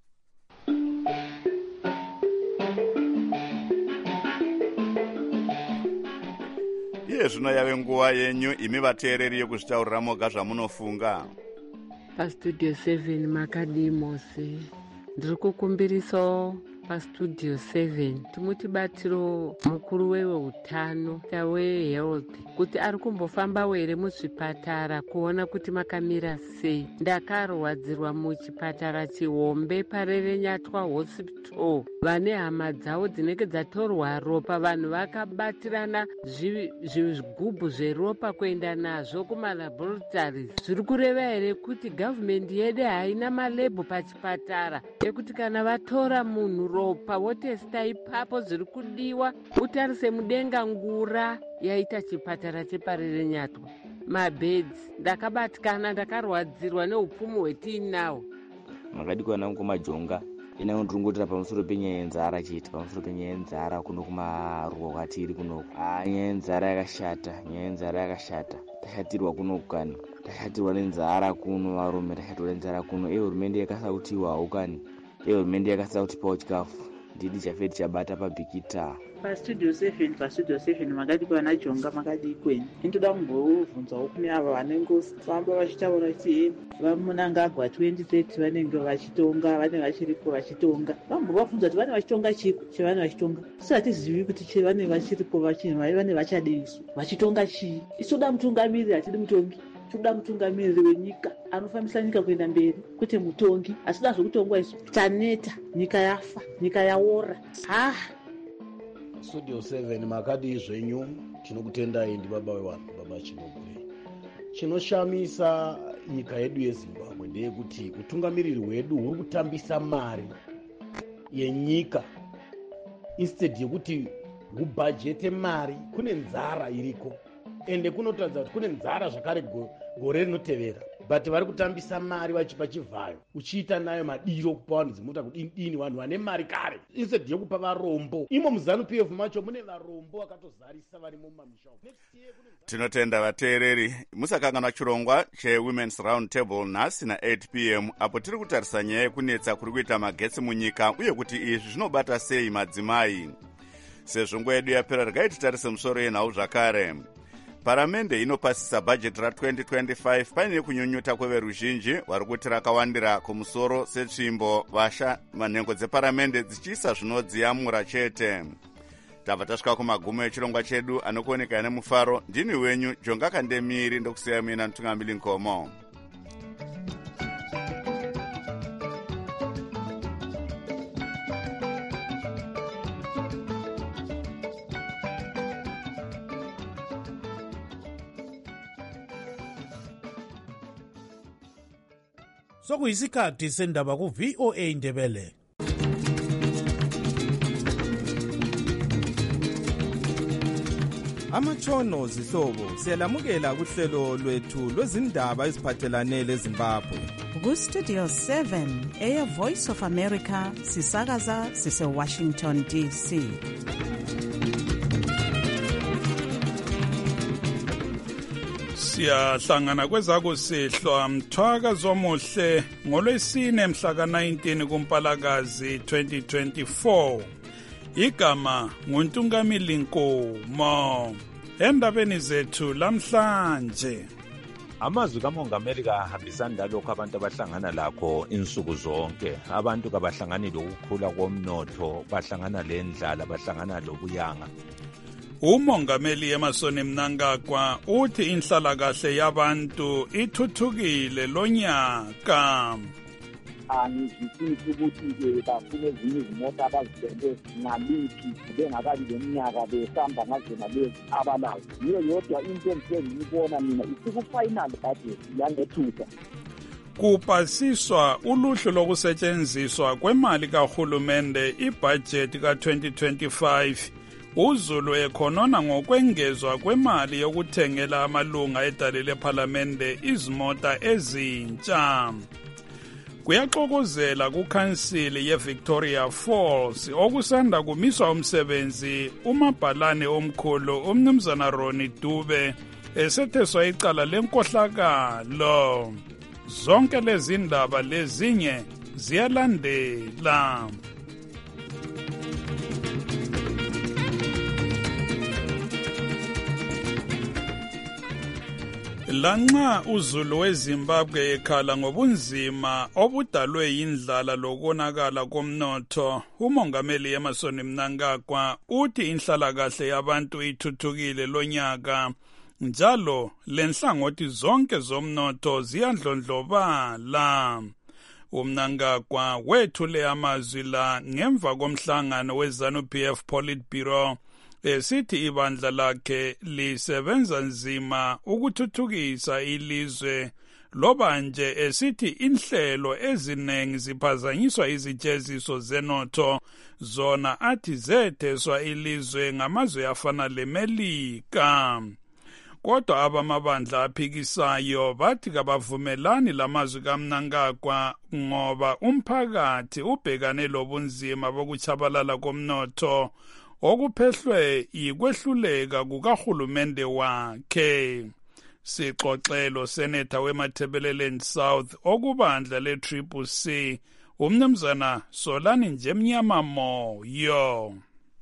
Iye zvino yave nguva yenyu imi vateereri yekuzvitaurira moga zvamunofunga. Pastudio seven makadimosi ndiri kukumbirisawo pastudio seven timutibatiro mukuru weweutano tawehealth kuti ari kumbofamba were muzvipatara kuona kuti makamira sei. Ndakarwadzirwa muchipatara chihombe parerenyatwa hospital. Vane hama dzavo dzinenge dzatorwa ropa, vanhu vakabatirana zvigubhu zveropa kuenda nazvo kumalaboratories. Zviri kureva here kuti gavhumende yedu haina malebhu pachipatara ekuti kana vatora munhu ropa wotesta ipapo zviri kudiwa utarise mudenga ngura yaita chipatara cheparerenyatwa. Mabeds ndakabatikana, ndakarwadzirwa neupfumi hwetiinawo. Makadikwa nangu majonga ina ndurungutira pamusoro penyaya yenzara chete, pamusoro penyaya yenzara kuno kumaruwa kwatiri kuno. Ah, nyaya yenzara yakashata, nyaya yenzara yakashata. Tashatirwa kuno kukani, tashatirwa nenzara kuno varume, tashatirwa nenzara kuno. Iyo hurumende yakasautiwa ukani, iyo hurumende yakasautipawo chikafu. Ndidi chafeti chabata pabhikita. Pastudio seven, pastudio seven makadikwa najonga makadikweni. Intoda kumbovhunzawo kune ava vanenge vafamba vachitaura kuti vamunangagwa twenty thirty vanenge vachitonga, vanenge vachiripo vachitonga. Vambovabvunza kuti vane vachitonga chiko chevane vachitonga. Isu hatizivi kuti chevane vachiripo vane vachade isu vachitonga chii. Isu toda mutungamiri, hatidi mutongi. Toda mutungamiri wenyika anofambisa nyika kuenda mberi, kwete mutongi. Asida zvokutongwa isu taneta, nyika yafa, nyika yaora. Ah, Studio seven makadi zvenyu tinokutendai ndi baba wevanhu, baba Chinogwe. Chinoshamisa nyika yedu yeZimbabwe ndeyekuti utungamiriri hwedu huri kutambisa mari yenyika instead yekuti hubhajete mari. Kune nzara iriko ende kunotaridza kuti kune nzara zvakare gore rinotevera, but vari kutambisa mari vachipa chivhayo uchiita nayo madiro kupa vanhu dzimota kudini dini, vanhu vane mari kare instead yokupa varombo. Imo muZANU-P F macho mune varombo vakatozarisa varimo mumamisha. Tinotenda vateereri musakanganwa chirongwa cheWomen's Round Table nhasi na eight p m apo tiri kutarisa nyaya yekunetsa kuri kuita magetsi munyika uye kuti izvi zvinobata sei madzimai. Sezvo nguva yedu yapera regai titarise musoro yenhau zvakare. Paramende inopasisa bhajeti ra-twenty twenty-five paine kunyunyuta kweveruzhinji vari kuti rakawandira kumusoro setsvimbo vasha manhengo dzeparamende dzichiisa zvinodziyamura chete. Tabva tasvika kumagumo echirongwa chedu anokuoneka nemufaro. Ndini wenyu Jonga Kandemiri ndokusiya mina Mutungamiri Nkomo. sokuyisikhathi sendaba ku-V O A Ndebele. Amatshono zihlobo siyalamukela kuhlelo lwethu lwezindaba eziphathelane leZimbabwe. Ku-Studio seven eya Voice of America sisakaza sise-Washington D C. Siyahlangana kwezakusihlwa mthwaka zomuhle ngolwesine mhla ka nineteen kuMpalakazi twenty twenty-four. Igama nguNtungamili Nkomo. Endabeni zethu lamhlanje, amazwi kamongameli kahambisani lalokho abantu abahlangana lakho insuku zonke. Abantu kabahlangani lokukhula komnotho, bahlangana lendlala, bahlangana lobuyanga. umongameli Emmerson Mnangagwa uthi inhlalakahle yabantu ithuthukile lonyaka. Angizwisisi ukuthi bafuna ezinye izimoto abazibheke ngaliphi bengakabi leminyaka behamba ngazona lezi abalazo. Yiyo yodwa into engike ngiyibona mina isiku-final budget yangethusa. Kupasiswa uluhlu lokusetshenziswa kwemali kahulumende ibudget ka twenty twenty-five. uZulu ekhonona ngokwengezwa kwemali yokuthengela amalunga edale lephalamende izimota ezintsha. Kuyaxokozela kukhansili yeVictoria Falls okusanda kumiswa umsebenzi umabhalane omkhulu umnumzana Ronnie Dube esetheswa icala lenkohlakalo. Zonke lezi ndaba lezinye ziyalandela. Lanxa uZulu weZimbabwe ekhala ngobunzima obudalwe yindlala lokonakala komnotho, umongameli Emmerson Mnangagwa uthi inhlalakahle yabantu ithuthukile lonyaka, njalo lenhlangothi zonke zomnotho ziyandlondlobala. uMnangagwa wethule amazwi la ngemva komhlangano weZanu-P F Politburo esithi ibandla lakhe lisebenza nzima ukuthuthukisa ilizwe, loba nje esithi inhlelo ezinengi ziphazanyiswa izijeziso zenotho zona athi zetheswa ilizwe ngamazwe afana leMelika. Kodwa abamabandla aphikisayo bathi kabavumelani lamazwi kaMnangagwa ngoba umphakathi ubhekane lobunzima bokuchabalala komnotho okuphehlwe yikwehluleka kukahulumende wakhe. Sixoxelo Senator weMatabeleland South okubandla le-Triple C umnumzana Solani Njemnyama Moyo.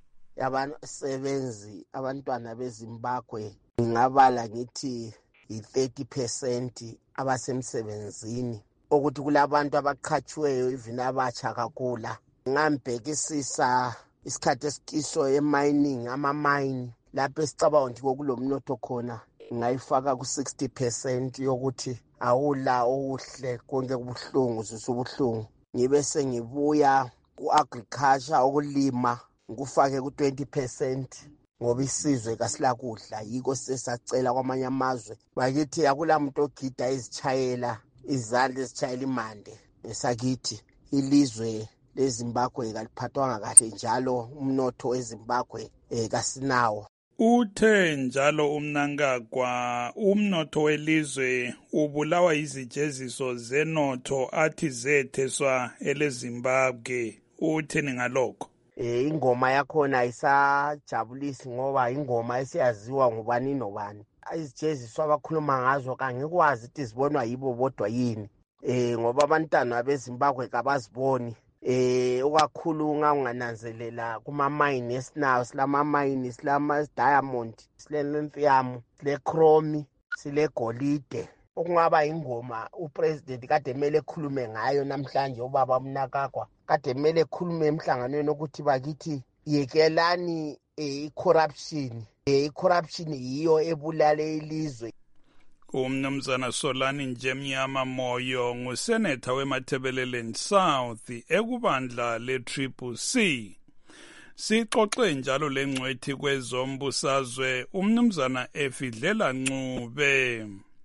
Abasebenzi abantwana beZimbabwe ngingabala ngithi yi-thirty percent abasemsebenzini, ukuthi kulabantu abaqhatshiweyo even abatsha kakula. Ngambhekisisa isikhathi esikiso emining ama-mine lapho esicabanga ukuthi kokulomnotho khona ngayifaka ku-sixty percent yokuthi awula okuhle konke kubuhlungu susubuhlungu. Ngibe sengibuya ku-agriculture ukulima ngikufake ku-twenty percent ngoba isizwe kasilakudla, yiko sesacela kwamanye amazwe bakithi akula muntu ogida izitshayela izandla ezitshayela imande esakithi. Ilizwe leZimbabwe kaliphathwanga kahle, njalo umnotho weZimbabwe eh kasinawo. Uthe njalo uMnangagwa umnotho welizwe ubulawa izijeziso zenotho athi zetheswa eleZimbabwe. Utheni ngalokho? Eh ingoma yakhona ayisajabulisi ngoba ingoma esiyaziwa ngubani nobani. Izijeziso abakhuluma ngazo kangikwazi ukuthi zibonwa yibo bodwa yini. Eh ngoba abantwana beZimbabwe kabaziboni. Eh okakhulu ungananzelela kuma mine esinawo, silama mine, silama diamond, sile lithium, sile chrome, sile golide. Okungaba ingoma upresident kade emele ekhulume ngayo namhlanje ubaba Mnangagwa kade emele ekhulume emhlanganweni ukuthi bakithi yekelani i-corruption. I-corruption yiyo ebulale ilizwe. Umnumzana Solani Njemnyama Moyo nguseneta weMatabeleland South ekubandla le-Triple C. Sixoxe njalo lengcwethi kwezombusazwe umnumzana Efidlela Ncube.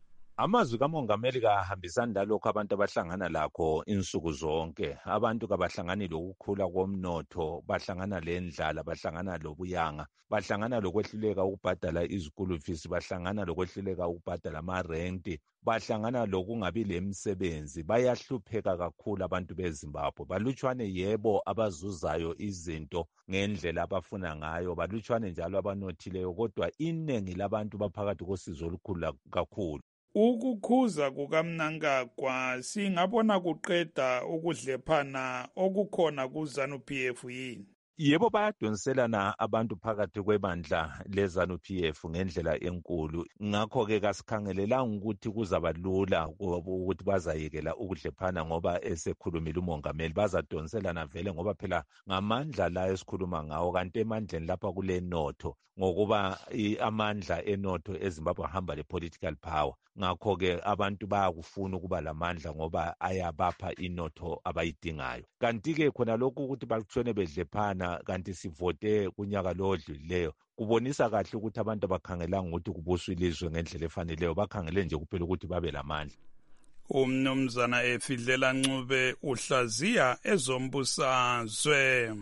Amazwi kamongameli kahambisani lalokho abantu abahlangana lakho insuku zonke. Abantu kabahlangani lokukhula komnotho, bahlangana lendlala, bahlangana lobuyanga, bahlangana lokwehluleka ukubhadala izikulu fees, bahlangana lokwehluleka ukubhadala amarenti, bahlangana lokungabi lemsebenzi. Bayahlupheka kakhulu abantu beZimbabwe. Balutshwane yebo abazuzayo izinto ngendlela abafuna ngayo, balutshwane njalo abanothileyo, kodwa iningi labantu baphakathi kosizo olukhulu kakhulu. Ukukhuza kukaMnangagwa singabona kuqeda ukudlephana okukhona kuZanu-P F yini? Yebo, bayadonselana abantu phakathi kwebandla leZanu-P F ngendlela enkulu. Ngakho-ke kasikhangelelanga ukuthi kuzaba lula ukuthi bazayekela ukudlephana ngoba esekhulumile umongameli. Bazadonselana vele ngoba phela ngamandla la esikhuluma ngawo, kanti emandleni lapha kule notho, ngokuba amandla enotho eZimbabwe ahamba le-political power. Ngakho-ke abantu bayakufuna ukuba lamandla ngoba ayabapha inotho abayidingayo. Kanti-ke khona lokhu ukuthi bakutshone bedlephana kanti sivote kunyaka lo odlulileyo, kubonisa kahle ukuthi abantu abakhangelanga ukuthi kubuswa ilizwe ngendlela efaneleyo, bakhangele nje kuphela ukuthi babe lamandla. Umnumzana Efidlela Ncube uhlaziya ezombusazwe.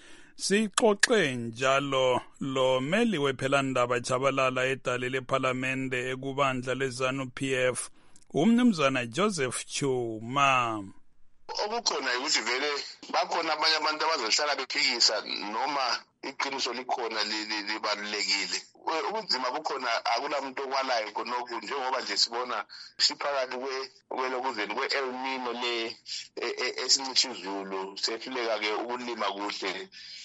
Sixoxe njalo lo meli wephelandaba Chabalala edale lephalamende ekubandla leZanu-P F, umnumzana Joseph Chuma. Okukhona ukuthi vele bakhona abanye abantu abazohlala bephikisa noma iqiniso likhona libalulekile. Ubunzima bukhona, akulamuntu okwalayo khonokho, njengoba nje sibona siphakathi kwelokuzeni kwe-El Nino le esincithi izulu, sehluleka-ke ukulima kuhle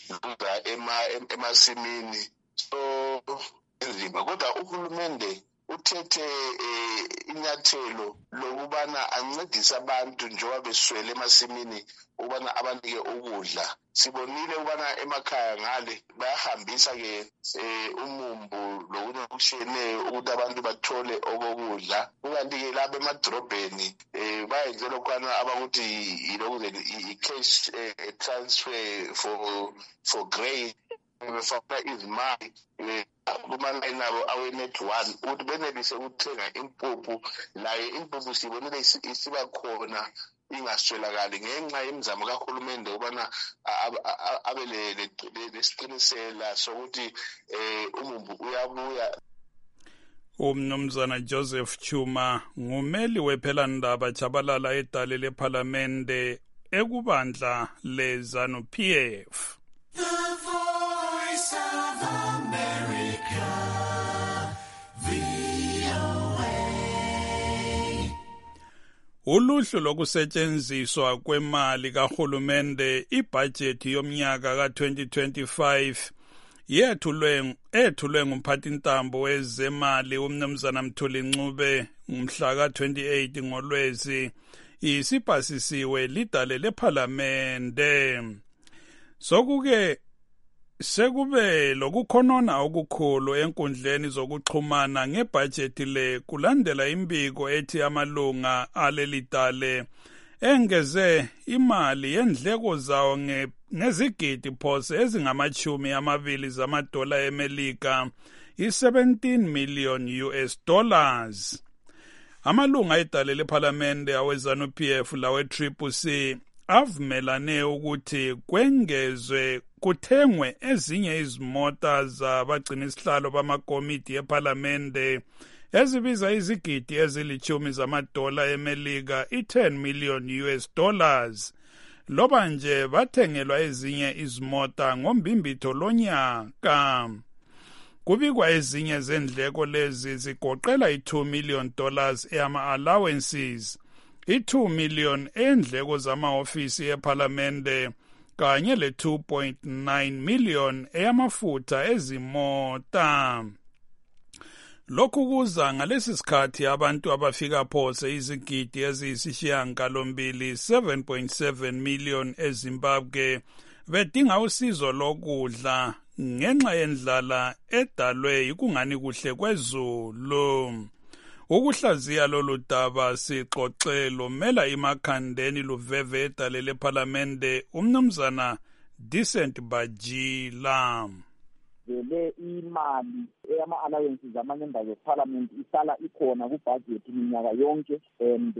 emasimini. So enzima, kodwa uhulumende uthethe inyathelo lokubana ancedise abantu njengoba beswele emasimini ukubana abanike ukudla. Sibonile ukubana emakhaya ngale bayahambisa-ke umumbu lokunye okushiyeneyo ukuthi abantu bathole okokudla. Kukanti-ke lapha emadrobheni bayenze lokhwana abakuthi yilokuzeni i-cash transfer for for grain. Befaka izimali kumalayini abo awe-net one ukuthi benelise ukuthenga impuphu. Layo impuphu sibonile isiba khona ingaswelakali ngenxa yemizamo kahulumende ukubana abe lesiqinisela sokuthi umumbu uyabuya. Umnumzana Joseph Chuma ngumeli wephelandaba Chabalala edale lephalamende ekubandla leZanu-P F. The Voice of America, V O A. Uluhlu lokusetshenziswa kwemali kahulumende ibudget yomnyaka ka twenty twenty-five yethulwe ethulwe ngumphathintambo wezemali umnumzana Mthuli Ncube ngomhla ka twenty-eight ngoLwezi, isipasisiwe lidale lephalamende. Sokuke sekube lokukhonona okukhulu enkundleni zokuxhumana ngebudget le kulandela imbiko ethi amalunga alelidale engeze imali yendleko zawo ngezigidi phose ezingamachumi amabili zamadola eMelika, i-seventeen million U S dollars. Amalunga edale lephalamende aweZanu-P F lawe-Triple C avumelane ukuthi kwengezwe kuthengwe ezinye izimota zabagcina isihlalo bamakomiti ephalamende ezibiza izigidi ezilichumi zamadola eMelika, i-ten million U S dollars. Loba nje bathengelwa ezinye izimota ngombimbitho lonyaka. Kubikwa ezinye zendleko lezi zigoqela i-two million dollars eyama-allowances, i-two million endleko zama-ofisi ephalamende kanye le-two point nine million eyamafutha ezimota. Lokhu kuza ngalesi sikhathi abantu abafika phose izigidi eziyisishiyagalombili, seven point seven million eZimbabwe bedinga usizo lokudla ngenxa yendlala edalwe ikungani kuhle kwezulu. Ukuhlaziya lolu daba sixoxe lomela imakhandeni luveve edale lephalamende umnumzana Decent Bajila. vele imali eyama-allowances ama-members of parliament isala ikhona kubhajethi minyaka yonke and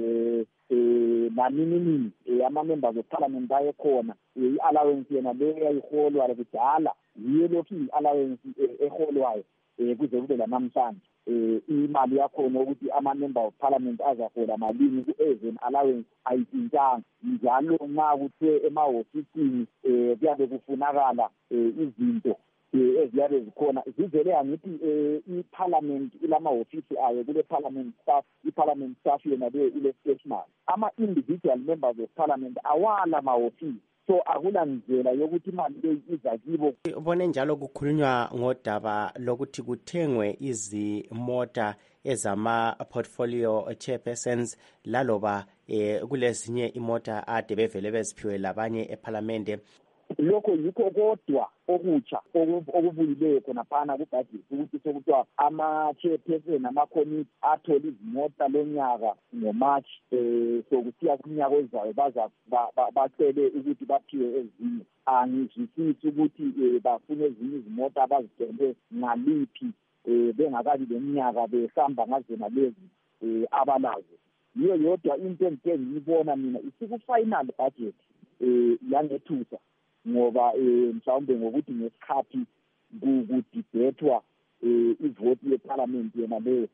um naninini ama-members of parliament ayekhona i-allowance yena leyo yayiholwa kudala yiyo lokhu i-allowance eholwayo um kuze kube lanamhlanje um imali yakhona ukuthi ama-member of parliament azahola malini ku-as an allowance ayitshintshanga njalo nxa kuthiwe emahhofisini um kuyabe kufunakala um izinto eziyabe zikhona zivele angithi um iparliament ilamahhofisi ayo kule parliament staff i-parliament staff yona leyo ile stationary ama-individual members of parliament awala mahhofisi so akula ndlela yokuthi imali leyi iza kibo. Ubone njalo kukhulunywa ngodaba lokuthi kuthengwe izimota ezama-portfolio chairpersons laloba um kulezinye imota ade bevele beziphiwe labanye ephalamende. Lokho yikho kodwa okutsha okubuyileyo khonaphana kubhajethi ukuthi sekuthiwa ama-chairperson nama-committee athola izimota lonyaka ngoMarch um sokusiya kumnyaka ozayo baza bacele ukuthi baphiwe ezinye. Angizwisisi ukuthi um bafune ezinye izimota abazicele ngaliphi um bengakabi leminyaka behamba ngazona lezi um abalazo. Yiyo yodwa into engike ngiyibona mina isiku-final budget um yangethusa ngoba um mhlawumbe ngokuthi ngesikhathi kudibhethwa um ivoti yeparlament yena leyo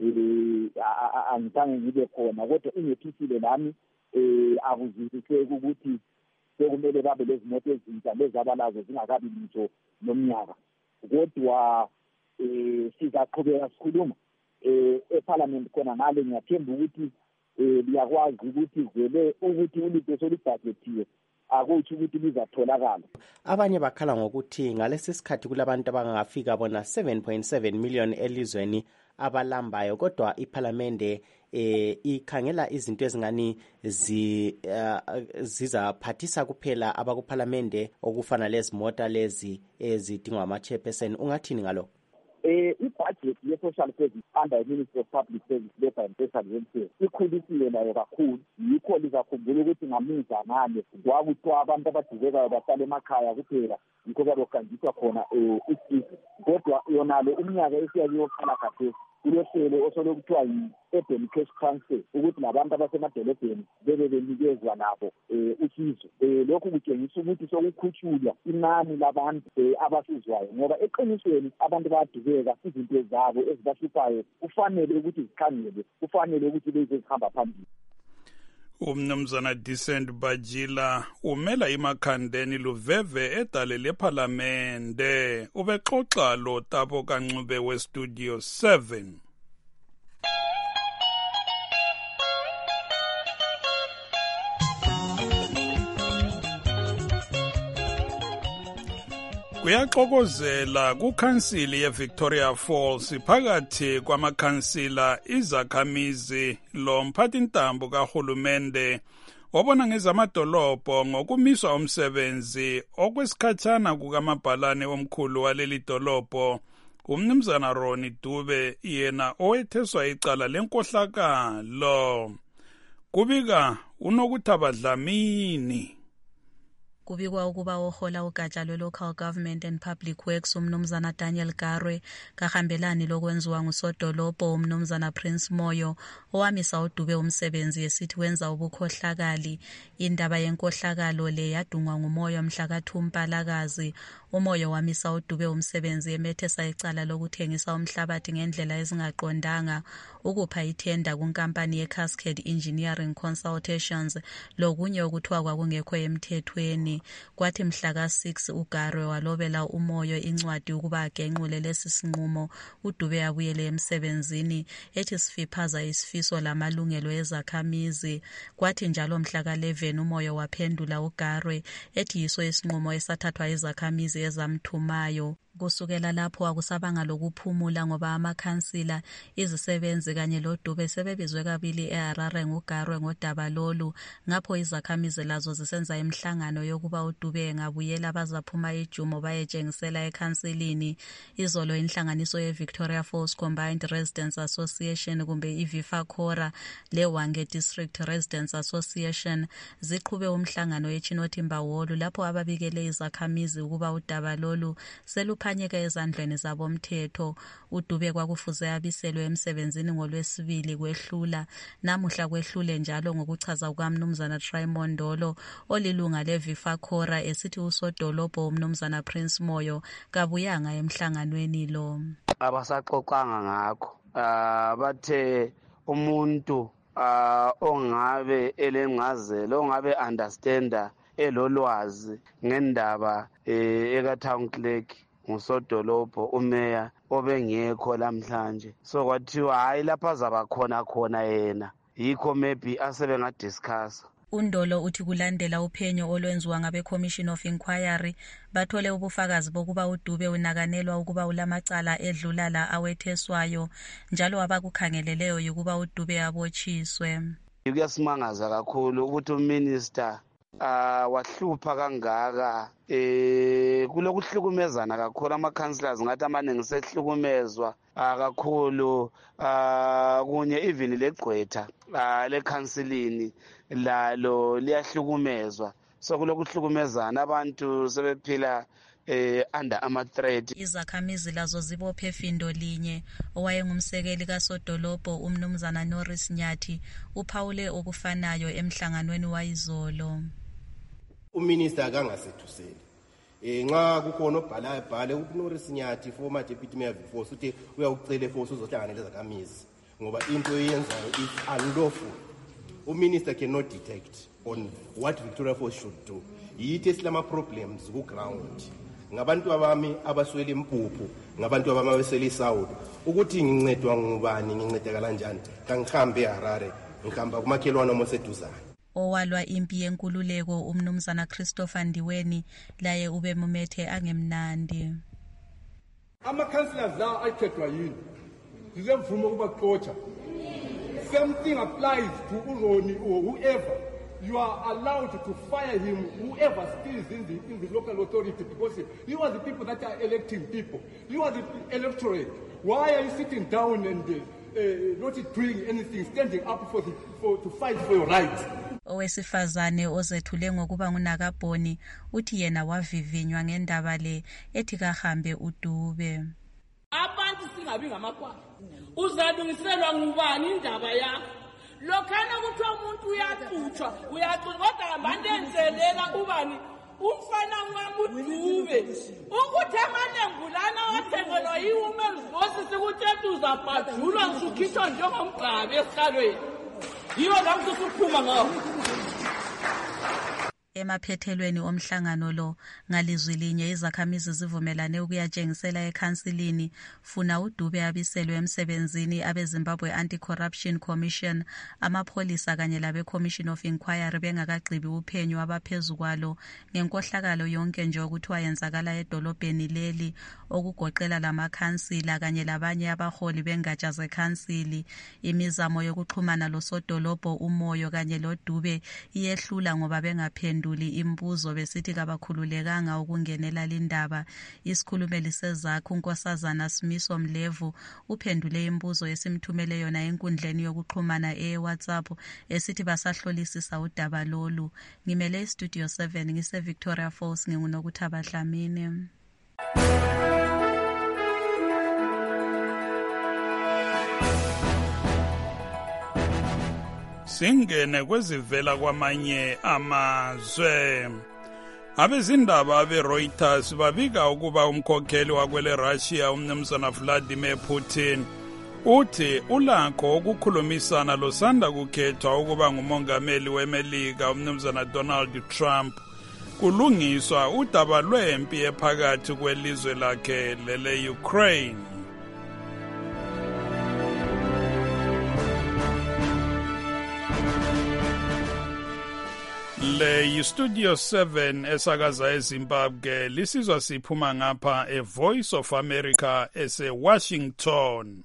um angizange ngibe khona kodwa ingethusile lami um akuzwisiseki ukuthi sekumele babe lezi moto ezintsha lezi abalazo zingakabi lutho nomnyaka kodwa um sizaqhubeka sikhuluma um eparlament khona ngale ngiyathemba ukuthi um liyakwazi ukuthi vele ukuthi ulutho solubhajethiwe akuthi ukuthi lizatholakala. Abanye bakhala ngokuthi ngalesi sikhathi kulabantu abangafika bona seven point seven million elizweni abalambayo kodwa iparlamente eh ikhangela izinto ezingani zi uh, zizaphathisa kuphela abakuparlamente okufana lezimota lezi ezidingwa ama-chairperson. Ungathini ngalo? Eh ibudget ye-social service under Ministry of Public Service Labour and Social Welfare ikhulisiwe nayo kakhulu yikho lizakhumbula ukuthi ngamuva ngale kwakuthiwa abantu abadubekayo bahlala emakhaya kuphela yikho kwaloganjiswa khona um isizo kodwa yonalo iminyaka esiyakuyokhala khathesi kulohlelo osolokuthiwa yi-urban cash transfer ukuthi labantu abasemadolobheni bebe benikezwa nabo um usizo. Um lokhu kutshengisa ukuthi sokukhutshulwa inani labantu um abasizwayo ngoba eqinisweni abantu bayadubeka izinto zabo ezibahluphayo kufanele ukuthi zikhangelwe kufanele ukuthi beze zihamba phambili. Umnumzana Decent Bajila umela imakhandeni luveve edale lephalamende ubexoxa lo Tabo Kancube westudio seven. Kuyaxokozela kukhansili yeVictoria Falls phakathi kwamakhansila izakhamizi lo mphathintambo kahulumende obona ngezamadolobho ngokumiswa umsebenzi okwesikhatshana kukamabhalane omkhulu waleli dolobho umnumzana Ronnie Dube yena owetheswa icala lenkohlakalo. Kubika unokuthi abadlamini kubikwa ukuba ohola ugatsha lwe-Local Government and Public Works umnumzana Daniel Garwe kahambelani lokwenziwa ngusodolobho umnumzana Prince Moyo owamisa uDube umsebenzi esithi wenza ubukhohlakali. Indaba yenkohlakalo le yadungwa nguMoyo mhla ka-two Mpalakazi. uMoyo wamisa uDube umsebenzi emethesa icala lokuthengisa umhlabathi ngendlela ezingaqondanga, ukupha ithenda kunkampani ye-Cascade Engineering Consultations lokunye okuthiwa kwakungekho emthethweni. Kwathi mhla ka-six uGarwe walobela uMoyo incwadi ukuba agenqule lesi sinqumo. uDube abuyele emsebenzini ethi sifiphaza isifiso lamalungelo ezakhamizi. Kwathi njalo mhla ka-eleven uMoyo waphendula uGarwe ethi yiso isinqumo esathathwa izakhamizi ezamthumayo. Kusukela lapho akusabanga lokuphumula ngoba amakhansila, izisebenzi kanye loDube sebebizwe kabili eHarare nguGarwe ngodaba lolu. Ngapho izakhamizi lazo zisenza imihlangano yokuba uDube engabuyela bazaphuma ijumo bayetshengisela ekhansilini. Izolo inhlanganiso ye-Victoria Falls Combined Residents Association kumbe i-VIFACORA le-Hwange District Residents Association ziqhube umhlangano eChinothimba Hall lapho ababikele izakhamizi ukuba udaba lolu selupha kukhanyeke ezandleni zabomthetho. uDube kwakufuze abiselwe emsebenzini ngolwesibili kwehlula, namuhla kwehlule njalo ngokuchaza kukamnumzana Trimondolo olilunga leVifakora esithi usodolobho umnumzana Prince Moyo kabuyanga emhlanganweni lo. Abasaxoxanga ngakho uh, bathe umuntu uh, ongabe elengcazelo ongabe understanda elolwazi ngendaba eh, eka-town clerk ngusodolobho umeya obengekho lamhlanje, so kwathiwa hayi lapha azaba khona khona yena, yikho maybe asebengadiscussa. uNdolo uthi kulandela uphenyo olwenziwa ngabe-Commission of Inquiry bathole ubufakazi bokuba uDube unakanelwa ukuba ulamacala edlula la awetheswayo, njalo abakukhangeleleyo yukuba uDube abotshiswe. Kuyasimangaza kakhulu ukuthi uminister uh, wahlupha kangaka eh kulokuhlukumezana kakhulu ama-councillors ngathi amaningi sehlukumezwa uh, kakhulu uh, kunye even legqwetha uh, lekhansilini lalo liyahlukumezwa, so kulokuhlukumezana abantu sebephila eh under ama threat. Izakhamizi lazo zibophe findo linye. Owayengumsekeli kasodolobho umnumzana Norris Nyathi uphawule okufanayo emhlanganweni wayizolo. Uminister akangasethuseli eh nxa kukhona obhala ebhale uNorris Nyathi former deputy mayor Force uthi uyawucela Force uzohlangana lezakhamizi ngoba into eyenzayo is unlawful. Uminister cannot detect on what Victoria Falls should do. Yithi silama problems ku ground. Ngabantu abami abaswele impuphu, ngabantu abami abaswele isawudo. Ukuthi ngincedwa ngubani, ngincedeka kanjani? Kangihambe eHarare, ngihamba kumakhelwane omoseduzana. Owalwa impi yenkululeko umnumzana Christopher Ndiweni laye ube mumethe angemnandi. Ama councillors la akhethwa yini? Sizemvumo kuba qocha. Same thing applies to Uroni or whoever. You are allowed to fire him, whoever steals in the, in the local authority, because you are the people that are electing people. You are the electorate. Why are you sitting down and uh, uh, not doing anything, standing up for, the, for to fight for your rights? Owesifazane ozethule ngokuba nguNakabhoni uthi yena wavivinywa ngendaba le ethi kahambe uDube. Abantu singabi ngamakwala. Uzalungiselwa ngubani indaba yakho? Lokhana kuthiwa umuntu uyaqutshwa, uyaqutshwa kodwa abantu enzelela ubani umfana ngamuDube. Ukuthi emanengulana wathengelwa yiwomen's voice ukuthi ethi uzabhadulwa ngisukhishwa njengomgqabi esihlalweni. Yiyo lapho siphuma ngawo. Emaphethelweni omhlangano lo ngalizwi linye izakhamizi zivumelane ukuyatshengisela ekhansilini funa uDube abiselwe emsebenzini abeZimbabwe Anti-Corruption Commission, amapholisa kanye labe Commission of Inquiry bengakagqibi uphenyo abaphezu kwalo ngenkohlakalo yonke nje okuthiwa yenzakala edolobheni leli, okugoqela lamakhansila kanye labanye abaholi bengatsha zekhansili. Imizamo yokuxhumana losodolobho uMoyo kanye loDube iyehlula ngoba bengaphendula imbuzo besithi kabakhululekanga ukungenela lindaba. Isikhulumeli sezakhe uNkosazana Simiso Mlevu uphendule imbuzo esimthumele yona enkundleni yokuxhumana eWhatsApp esithi basahlolisisa udaba lolu. Ngimele iStudio seven ngise Victoria Falls, nginguNokuthaba Dlamini. Singene kwezivela kwamanye amazwe. Abezindaba beReuters babika ukuba umkhokheli wakwele Russia umnumzana Vladimir Putin uthi ulakho ukukhulumisana losanda kukhethwa ukuba ngumongameli weMelika umnumzana Donald Trump kulungiswa udaba lwempi ephakathi kwelizwe lakhe lele Ukraine. Le yiStudio seven esakaza eZimbabwe, lisizwa siphuma ngapha eVoice of America ese Washington.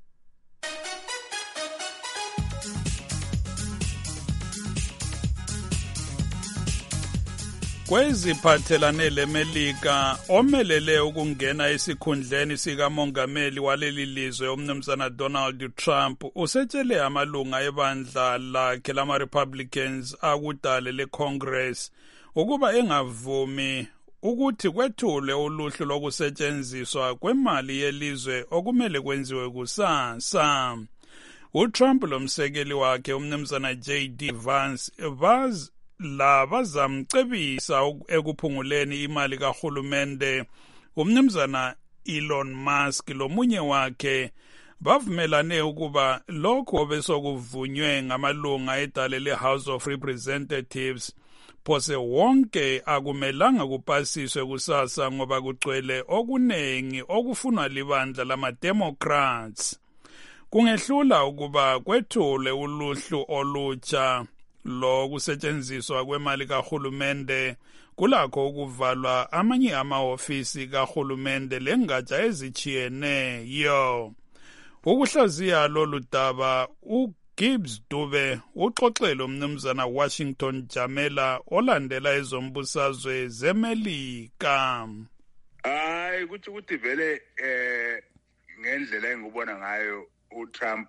Kweziphathelane leMelika omelele ukungena esikhundleni sikamongameli waleli lizwe umnumzana Donald Trump usetshele amalunga ebandla lakhe lama Republicans akudale leCongress ukuba engavumi ukuthi kwethulwe uluhlu lokusetshenziswa kwemali yelizwe okumele kwenziwe kusasa. uTrump lomsekeli wakhe umnumzana J D Vance baz la bazamcebisa ekuphunguleni imali kahulumende. umnumzana Elon Musk lomunye wakhe bavumelane ukuba lokho obesokuvunywe ngamalunga edale le-House of Representatives phose wonke akumelanga kupasiswe kusasa ngoba kugcwele okunengi okufunwa libandla lama-Democrats. Kungehlula ukuba kwethule uluhlu olutsha lokusetshenziswa kwemali kahulumende, kulakho ukuvalwa amanye amahofisi kahulumende lengatsha ezitshiyeneyo. Ukuhlaziya lolu daba uGibbs Dube uxoxele umnumzana Washington Jamela olandela ezombusazwe zeMelika. Hayi kuthi ukuthi vele eh ngendlela engibona ngayo uTrump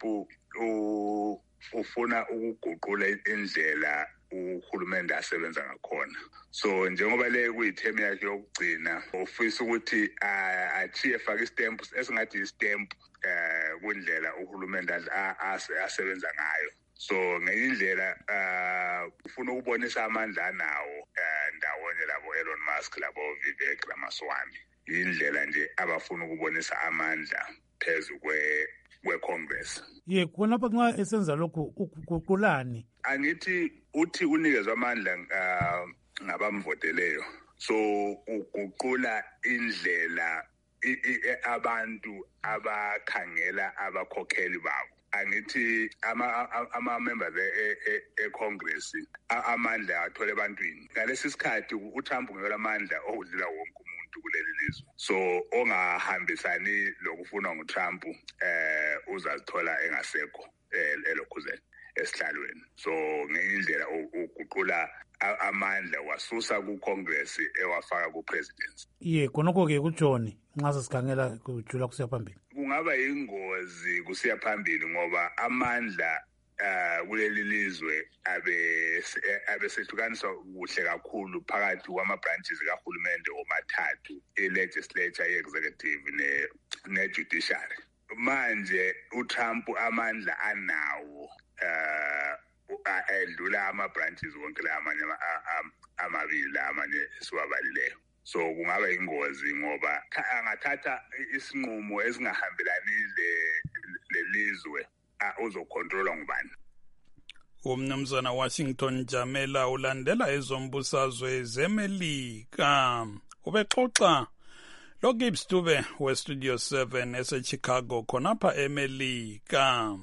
ufuna ukuguqula indlela uhulumende asebenza ngakhona. So njengoba le kuyithemi yakhe yokugcina ufisa ukuthi achiye faka istamp esingathi istamp eh kundlela uhulumende asebenza ngayo. So ngeyindlela ufuna ukubonisa amandla nawo ndawonye labo Elon Musk labo Vivek Ramaswamy. Indlela nje abafuna ukubonisa amandla phezu kwe kwe-Congress. Ye khona lapha nxa esenza lokhu ukuguqulani. Angithi uthi unikezwe amandla ngabamvoteleyo. So uguqula indlela abantu abakhangela abakhokheli babo. Angithi ama ama members e-Congress amandla athole ebantwini. Ngalesi sikhathi uTrump ngiyela amandla okudlula wonke umuntu kuleli lizwe. So ongahambisani lokufunwa nguTrump eh uzazithola engasekho elokhuzeni esihlalweni. So ngiyindlela uguqula amandla wasusa ku-Congress ewafaka ku-presidency. Ye khonokho ke kutshoni nxa sesikhangela kujula kusiya phambili. Kungaba yingozi kusiya phambili ngoba amandla uh kuleli lizwe abe abesehlukaniswa kuhle kakhulu phakathi kwama branches kahulumende omathathu, i-legislature, i-executive ne ne-judiciary. Manje uTrump amandla anawo uh edlula ama branches wonke la amanye amabili amanye siwabalileyo. So kungaba ingozi ngoba angathatha isinqumo esingahambelani lelizwe uzokontrola ngubani. Umnumzana Washington Jamela ulandela ezombusazwe zeMelika. Ubexoxa lo Gibbs Dube we Studio seven eseChicago khonapha eMelika.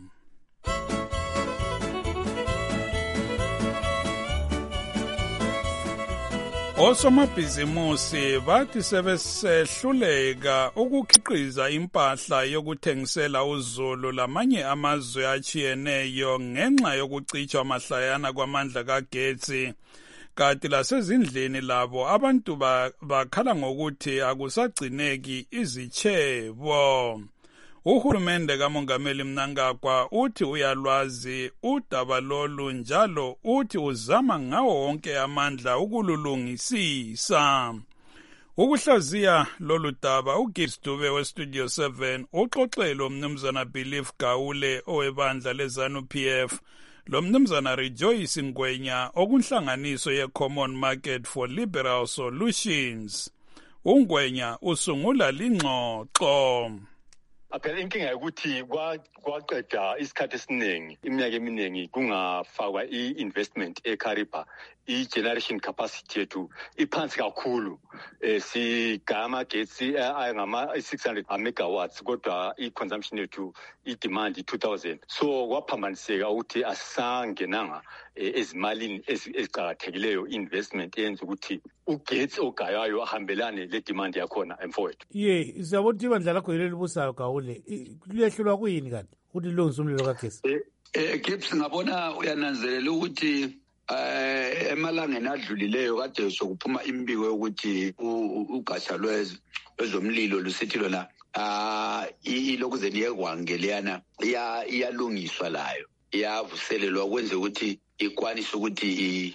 Osomabhizimusi bathi sebesehluleka ukukhiqiza impahla yokuthengisela uzulu lamanye amazwe achiyeneyo ngenxa yokucitshwa mahlayana kwamandla kagetsi. Kanti lasezindlini labo abantu bakhala ngokuthi akusagcineki izichebo. Uhulumende kaMongameli Mnangagwa uthi uyalwazi udaba lolu njalo uthi uzama ngawo wonke amandla ukululungisisa. Ukuhlaziya lolu daba uGibbs Dube we Studio seven uxoxele umnumzana Belief Gawule owebandla leZANU P F lo mnumzana Rejoice Ngwenya okunhlanganiso ye-Common Market for Liberal Solutions. Ungwenya usungula lingxoxo. Phela inkinga yokuthi kwaqeda isikhathi esiningi iminyaka eminingi kungafakwa i-investment eKariba, i-generation capacity yethu iphansi kakhulu. Eh sigama getsi ayangama six hundred megawatts kodwa i-consumption yethu i-demand i-two thousand. So kwaphambaniseka ukuthi asangenanga ezimalini eziqhakathekileyo investment yenza ukuthi ugetsi ogayayo ahambelane le demand yakhona emfowethu. Ye siyabothi ibandla lakho yileli busayo Gawule liyehlulwa kuyini kanti ukuthi lilungise umlilo kagesi? Eh Gibbs ngabona uyananzelela ukuthi eh emalangeni adlulileyo kade sokuphuma imbiko yokuthi ugasha lwezomlilo lusithi lona ah ilokuzeni yekwangeliyana iyalungiswa layo. yavuselelwa kwenze ukuthi ikwanise ukuthi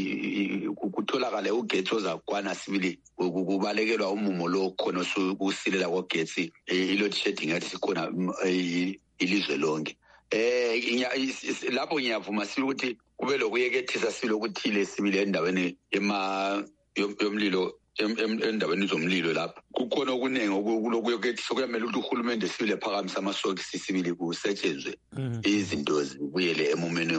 kutholakale ugetsi ozakwana sibili kubalekelwa umumo lo khona osukusilela kogetsi i-load shedding yathi sikhona ilizwe lonke. Eh lapho ngiyavuma sibili ukuthi kube lokuyekethisa sibili okuthile sibili endaweni ema yomlilo endaweni zomlilo lapha kukhona okuningi okulokuyekethisa kuyamele ukuthi uhulumende sibili phakamisa amasokisi sibili kusetshenzwe izinto zibuyele emumeni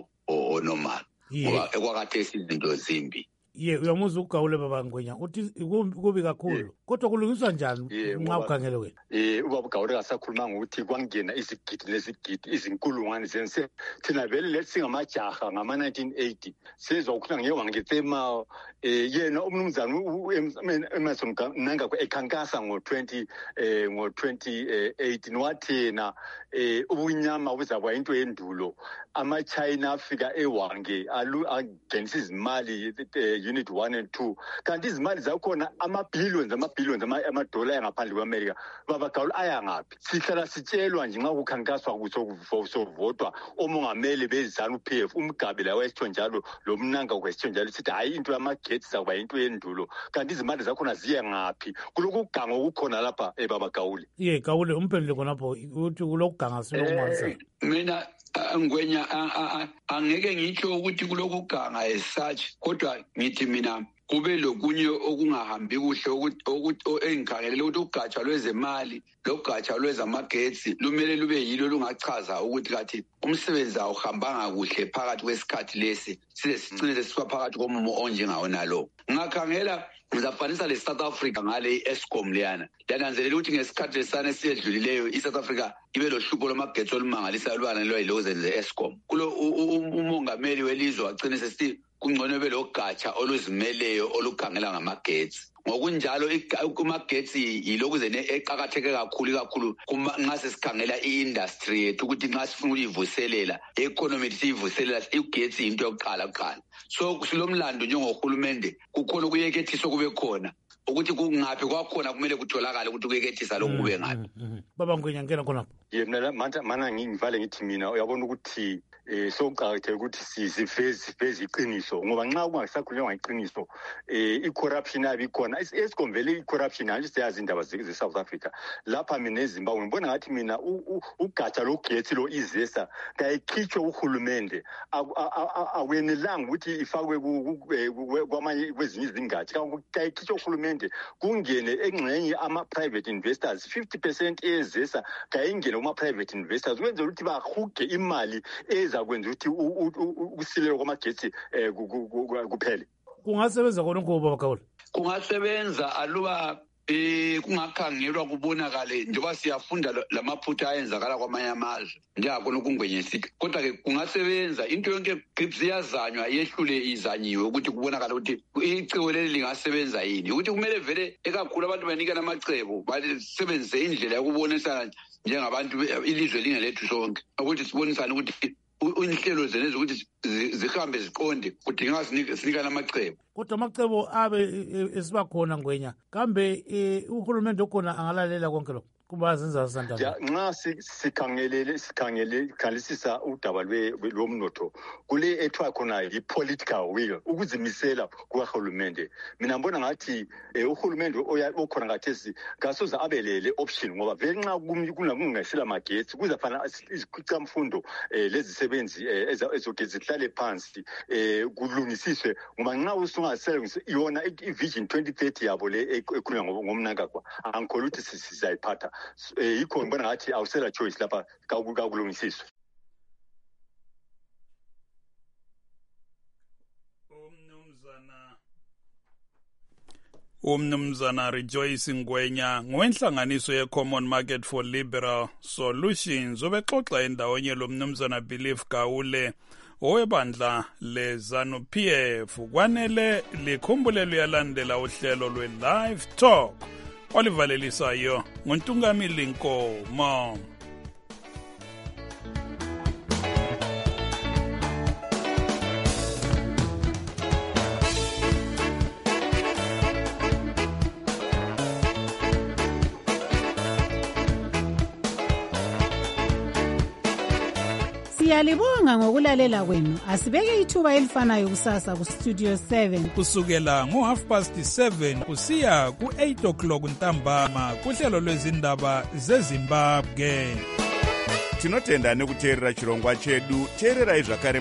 o normal ngoba ekwakade izinto zimbi. Ye uyamuzwa ukugawule baba Ngwenya uthi kubi kakhulu kodwa kulungiswa njani nxa ukhangele wena? Eh ubaba Gawule kasakhuluma ngokuthi kwangena izigidi lezigidi izinkulungwane zense thina vele lethi ngamajaha ngama nineteen eighty sizwa ukukhula ngeke wangetsema eh yena umnumzana Emerson Nanga ekhankasa ngo twenty eh ngo twenty eighteen wathena eh ubunyama buzaba into yendulo ama China afika ewange alu agenisa izimali unit one and two kanti izimali zakhona ama billions ama billions ama dollar ngaphandle kweAmerica baba Gawule aya ngapi? Sihlala sitshelwa nje nxa kukhankaswa kusovotwa omongameli bezana uP F uMgabe la wesitho njalo lo Mnanga kwesitho njalo sithi hayi into yamagetsi zakuba into yendulo kanti izimali zakhona ziye ngaphi kulokuganga okukhona lapha ebaba Gawule? Ye Gawule umphendule khonapho uthi kulokuganga silokumanisa. Mina Ngwenya angeke ngitsho ukuthi kulokuganga as such kodwa ngithi mina kube lokunye okungahambi kuhle ukuthi engikhangelele ukuthi ugatsha lwezemali logatsha lwezamagetsi lumele lube yilo lungachaza ukuthi kathi umsebenzi awuhambanga kuhle phakathi kwesikhathi lesi size sicine sesiba phakathi komumo onjengawona lo. Ngakhangela ngizafanisa le South Africa ngale i-Eskom leyana yananzelela ukuthi ngesikhathi lesane siyedlulileyo i-South Africa ibe lo hlupho lwamagetsi olumangalisa olwanelwa yiloze ze-Eskom. Kulo umongameli welizwe wagcina sesithi kungcono belogatsha oluzimeleyo olukhangela ngamagetsi. Ngokunjalo kumagetsi yilokuze eqhakatheke kakhulu kakhulu nxa sesikhangela i-industry yethu ukuthi nxa sifuna ukuyivuselela economy siyivuselela igetsi into yokuqala kuqala. So silomlando njengohulumende kukhona ukuyekethisa kube khona ukuthi kungaphi kwakhona kumele kutholakala ukuthi ukuyekethisa lokhu kube ngaphi. Baba Ngwenya ngena khonapho. Yena manje mana ngivale ngithi mina uyabona ukuthi eh sokuqhakatheka ukuthi siveze siveze iqiniso ngoba nxa kungasakhulunywa ngeqiniso eh i-corruption abikhona Eskom vele i-corruption anje siyazi indaba ze-South Africa lapha mina eZimbabwe ngibona ngathi mina ugatsha logetsi lo izesa kayikhitshwe uhulumende awenelanga ukuthi ifakwe kwamanye kwezinye izingatsha kayikhitshwe uhulumende kungene engxenye ama-private investors fifty percent ezesa kayingene kuma-private investors kwenzela ukuthi bahuge imali ezakwenza ukuthi ukusilelwa kwamagetsi kuphele. Kungasebenza khona ngoba baba Gawule? Kungasebenza aluba eh kungakhangelwa kubonakale njengoba siyafunda lamaphutha ayenzakala kwamanye amazwe njengakho ukungwenyesika kodwa ke kungasebenza into yonke grips iyazanywa yehlule izanyiwe ukuthi kubonakala ukuthi icebo leli lingasebenza yini ukuthi kumele vele ekakhulu abantu banikana amacebo basebenzise indlela yokubonisa njengabantu ilizwe lingelethu sonke ukuthi sibonisane ukuthi inhlelo zeneze ukuthi zihambe ziqonde kudinga sinikana amacebo kodwa amacebo abe esiba khona Ngwenya kambe uhulumende okhona angalalela konke lokho kuba zenza sandaba nxa sikhangelele sikhangele khalisisa udaba lomnotho kule ethiwa khona i-political will ukuzimisela kuhulumende. Mina ngibona ngathi uhulumende okhona ngathesi kasoza abelele option ngoba vele nxa kungasela magetsi kuzafana izikhwicamfundo lezisebenzi ezogezi zihlale phansi kulungisiswe ngoba nxa usungasebenzisa yona i-vision twenty thirty yabo le ekhulunywa ngomnangagwa angikholwa ukuthi sizayiphatha yikho ngibona ngathi awusela choice lapha kakulungisiswe. Umnumzana Rejoice Ngwenya ngwenhlanganiso ye-Common Market for Liberal Solutions obexoxa endawonye lo mnumzana Belief Gawule owebandla leZANU-P F kwanele likhumbulelo yalandela uhlelo lwe-Live Talk olivalelisayo nguNtungamili Nkomo. Siyalibonga ngokulalela kwenu. Asibeke ithuba elifanayo kusasa ku Studio seven. Kusukela ngo half past seven kusiya ku eight o'clock ntambama kuhlelo lwezindaba zeZimbabwe. Tinotenda nekuteerera chirongwa chedu. Teererai zvakare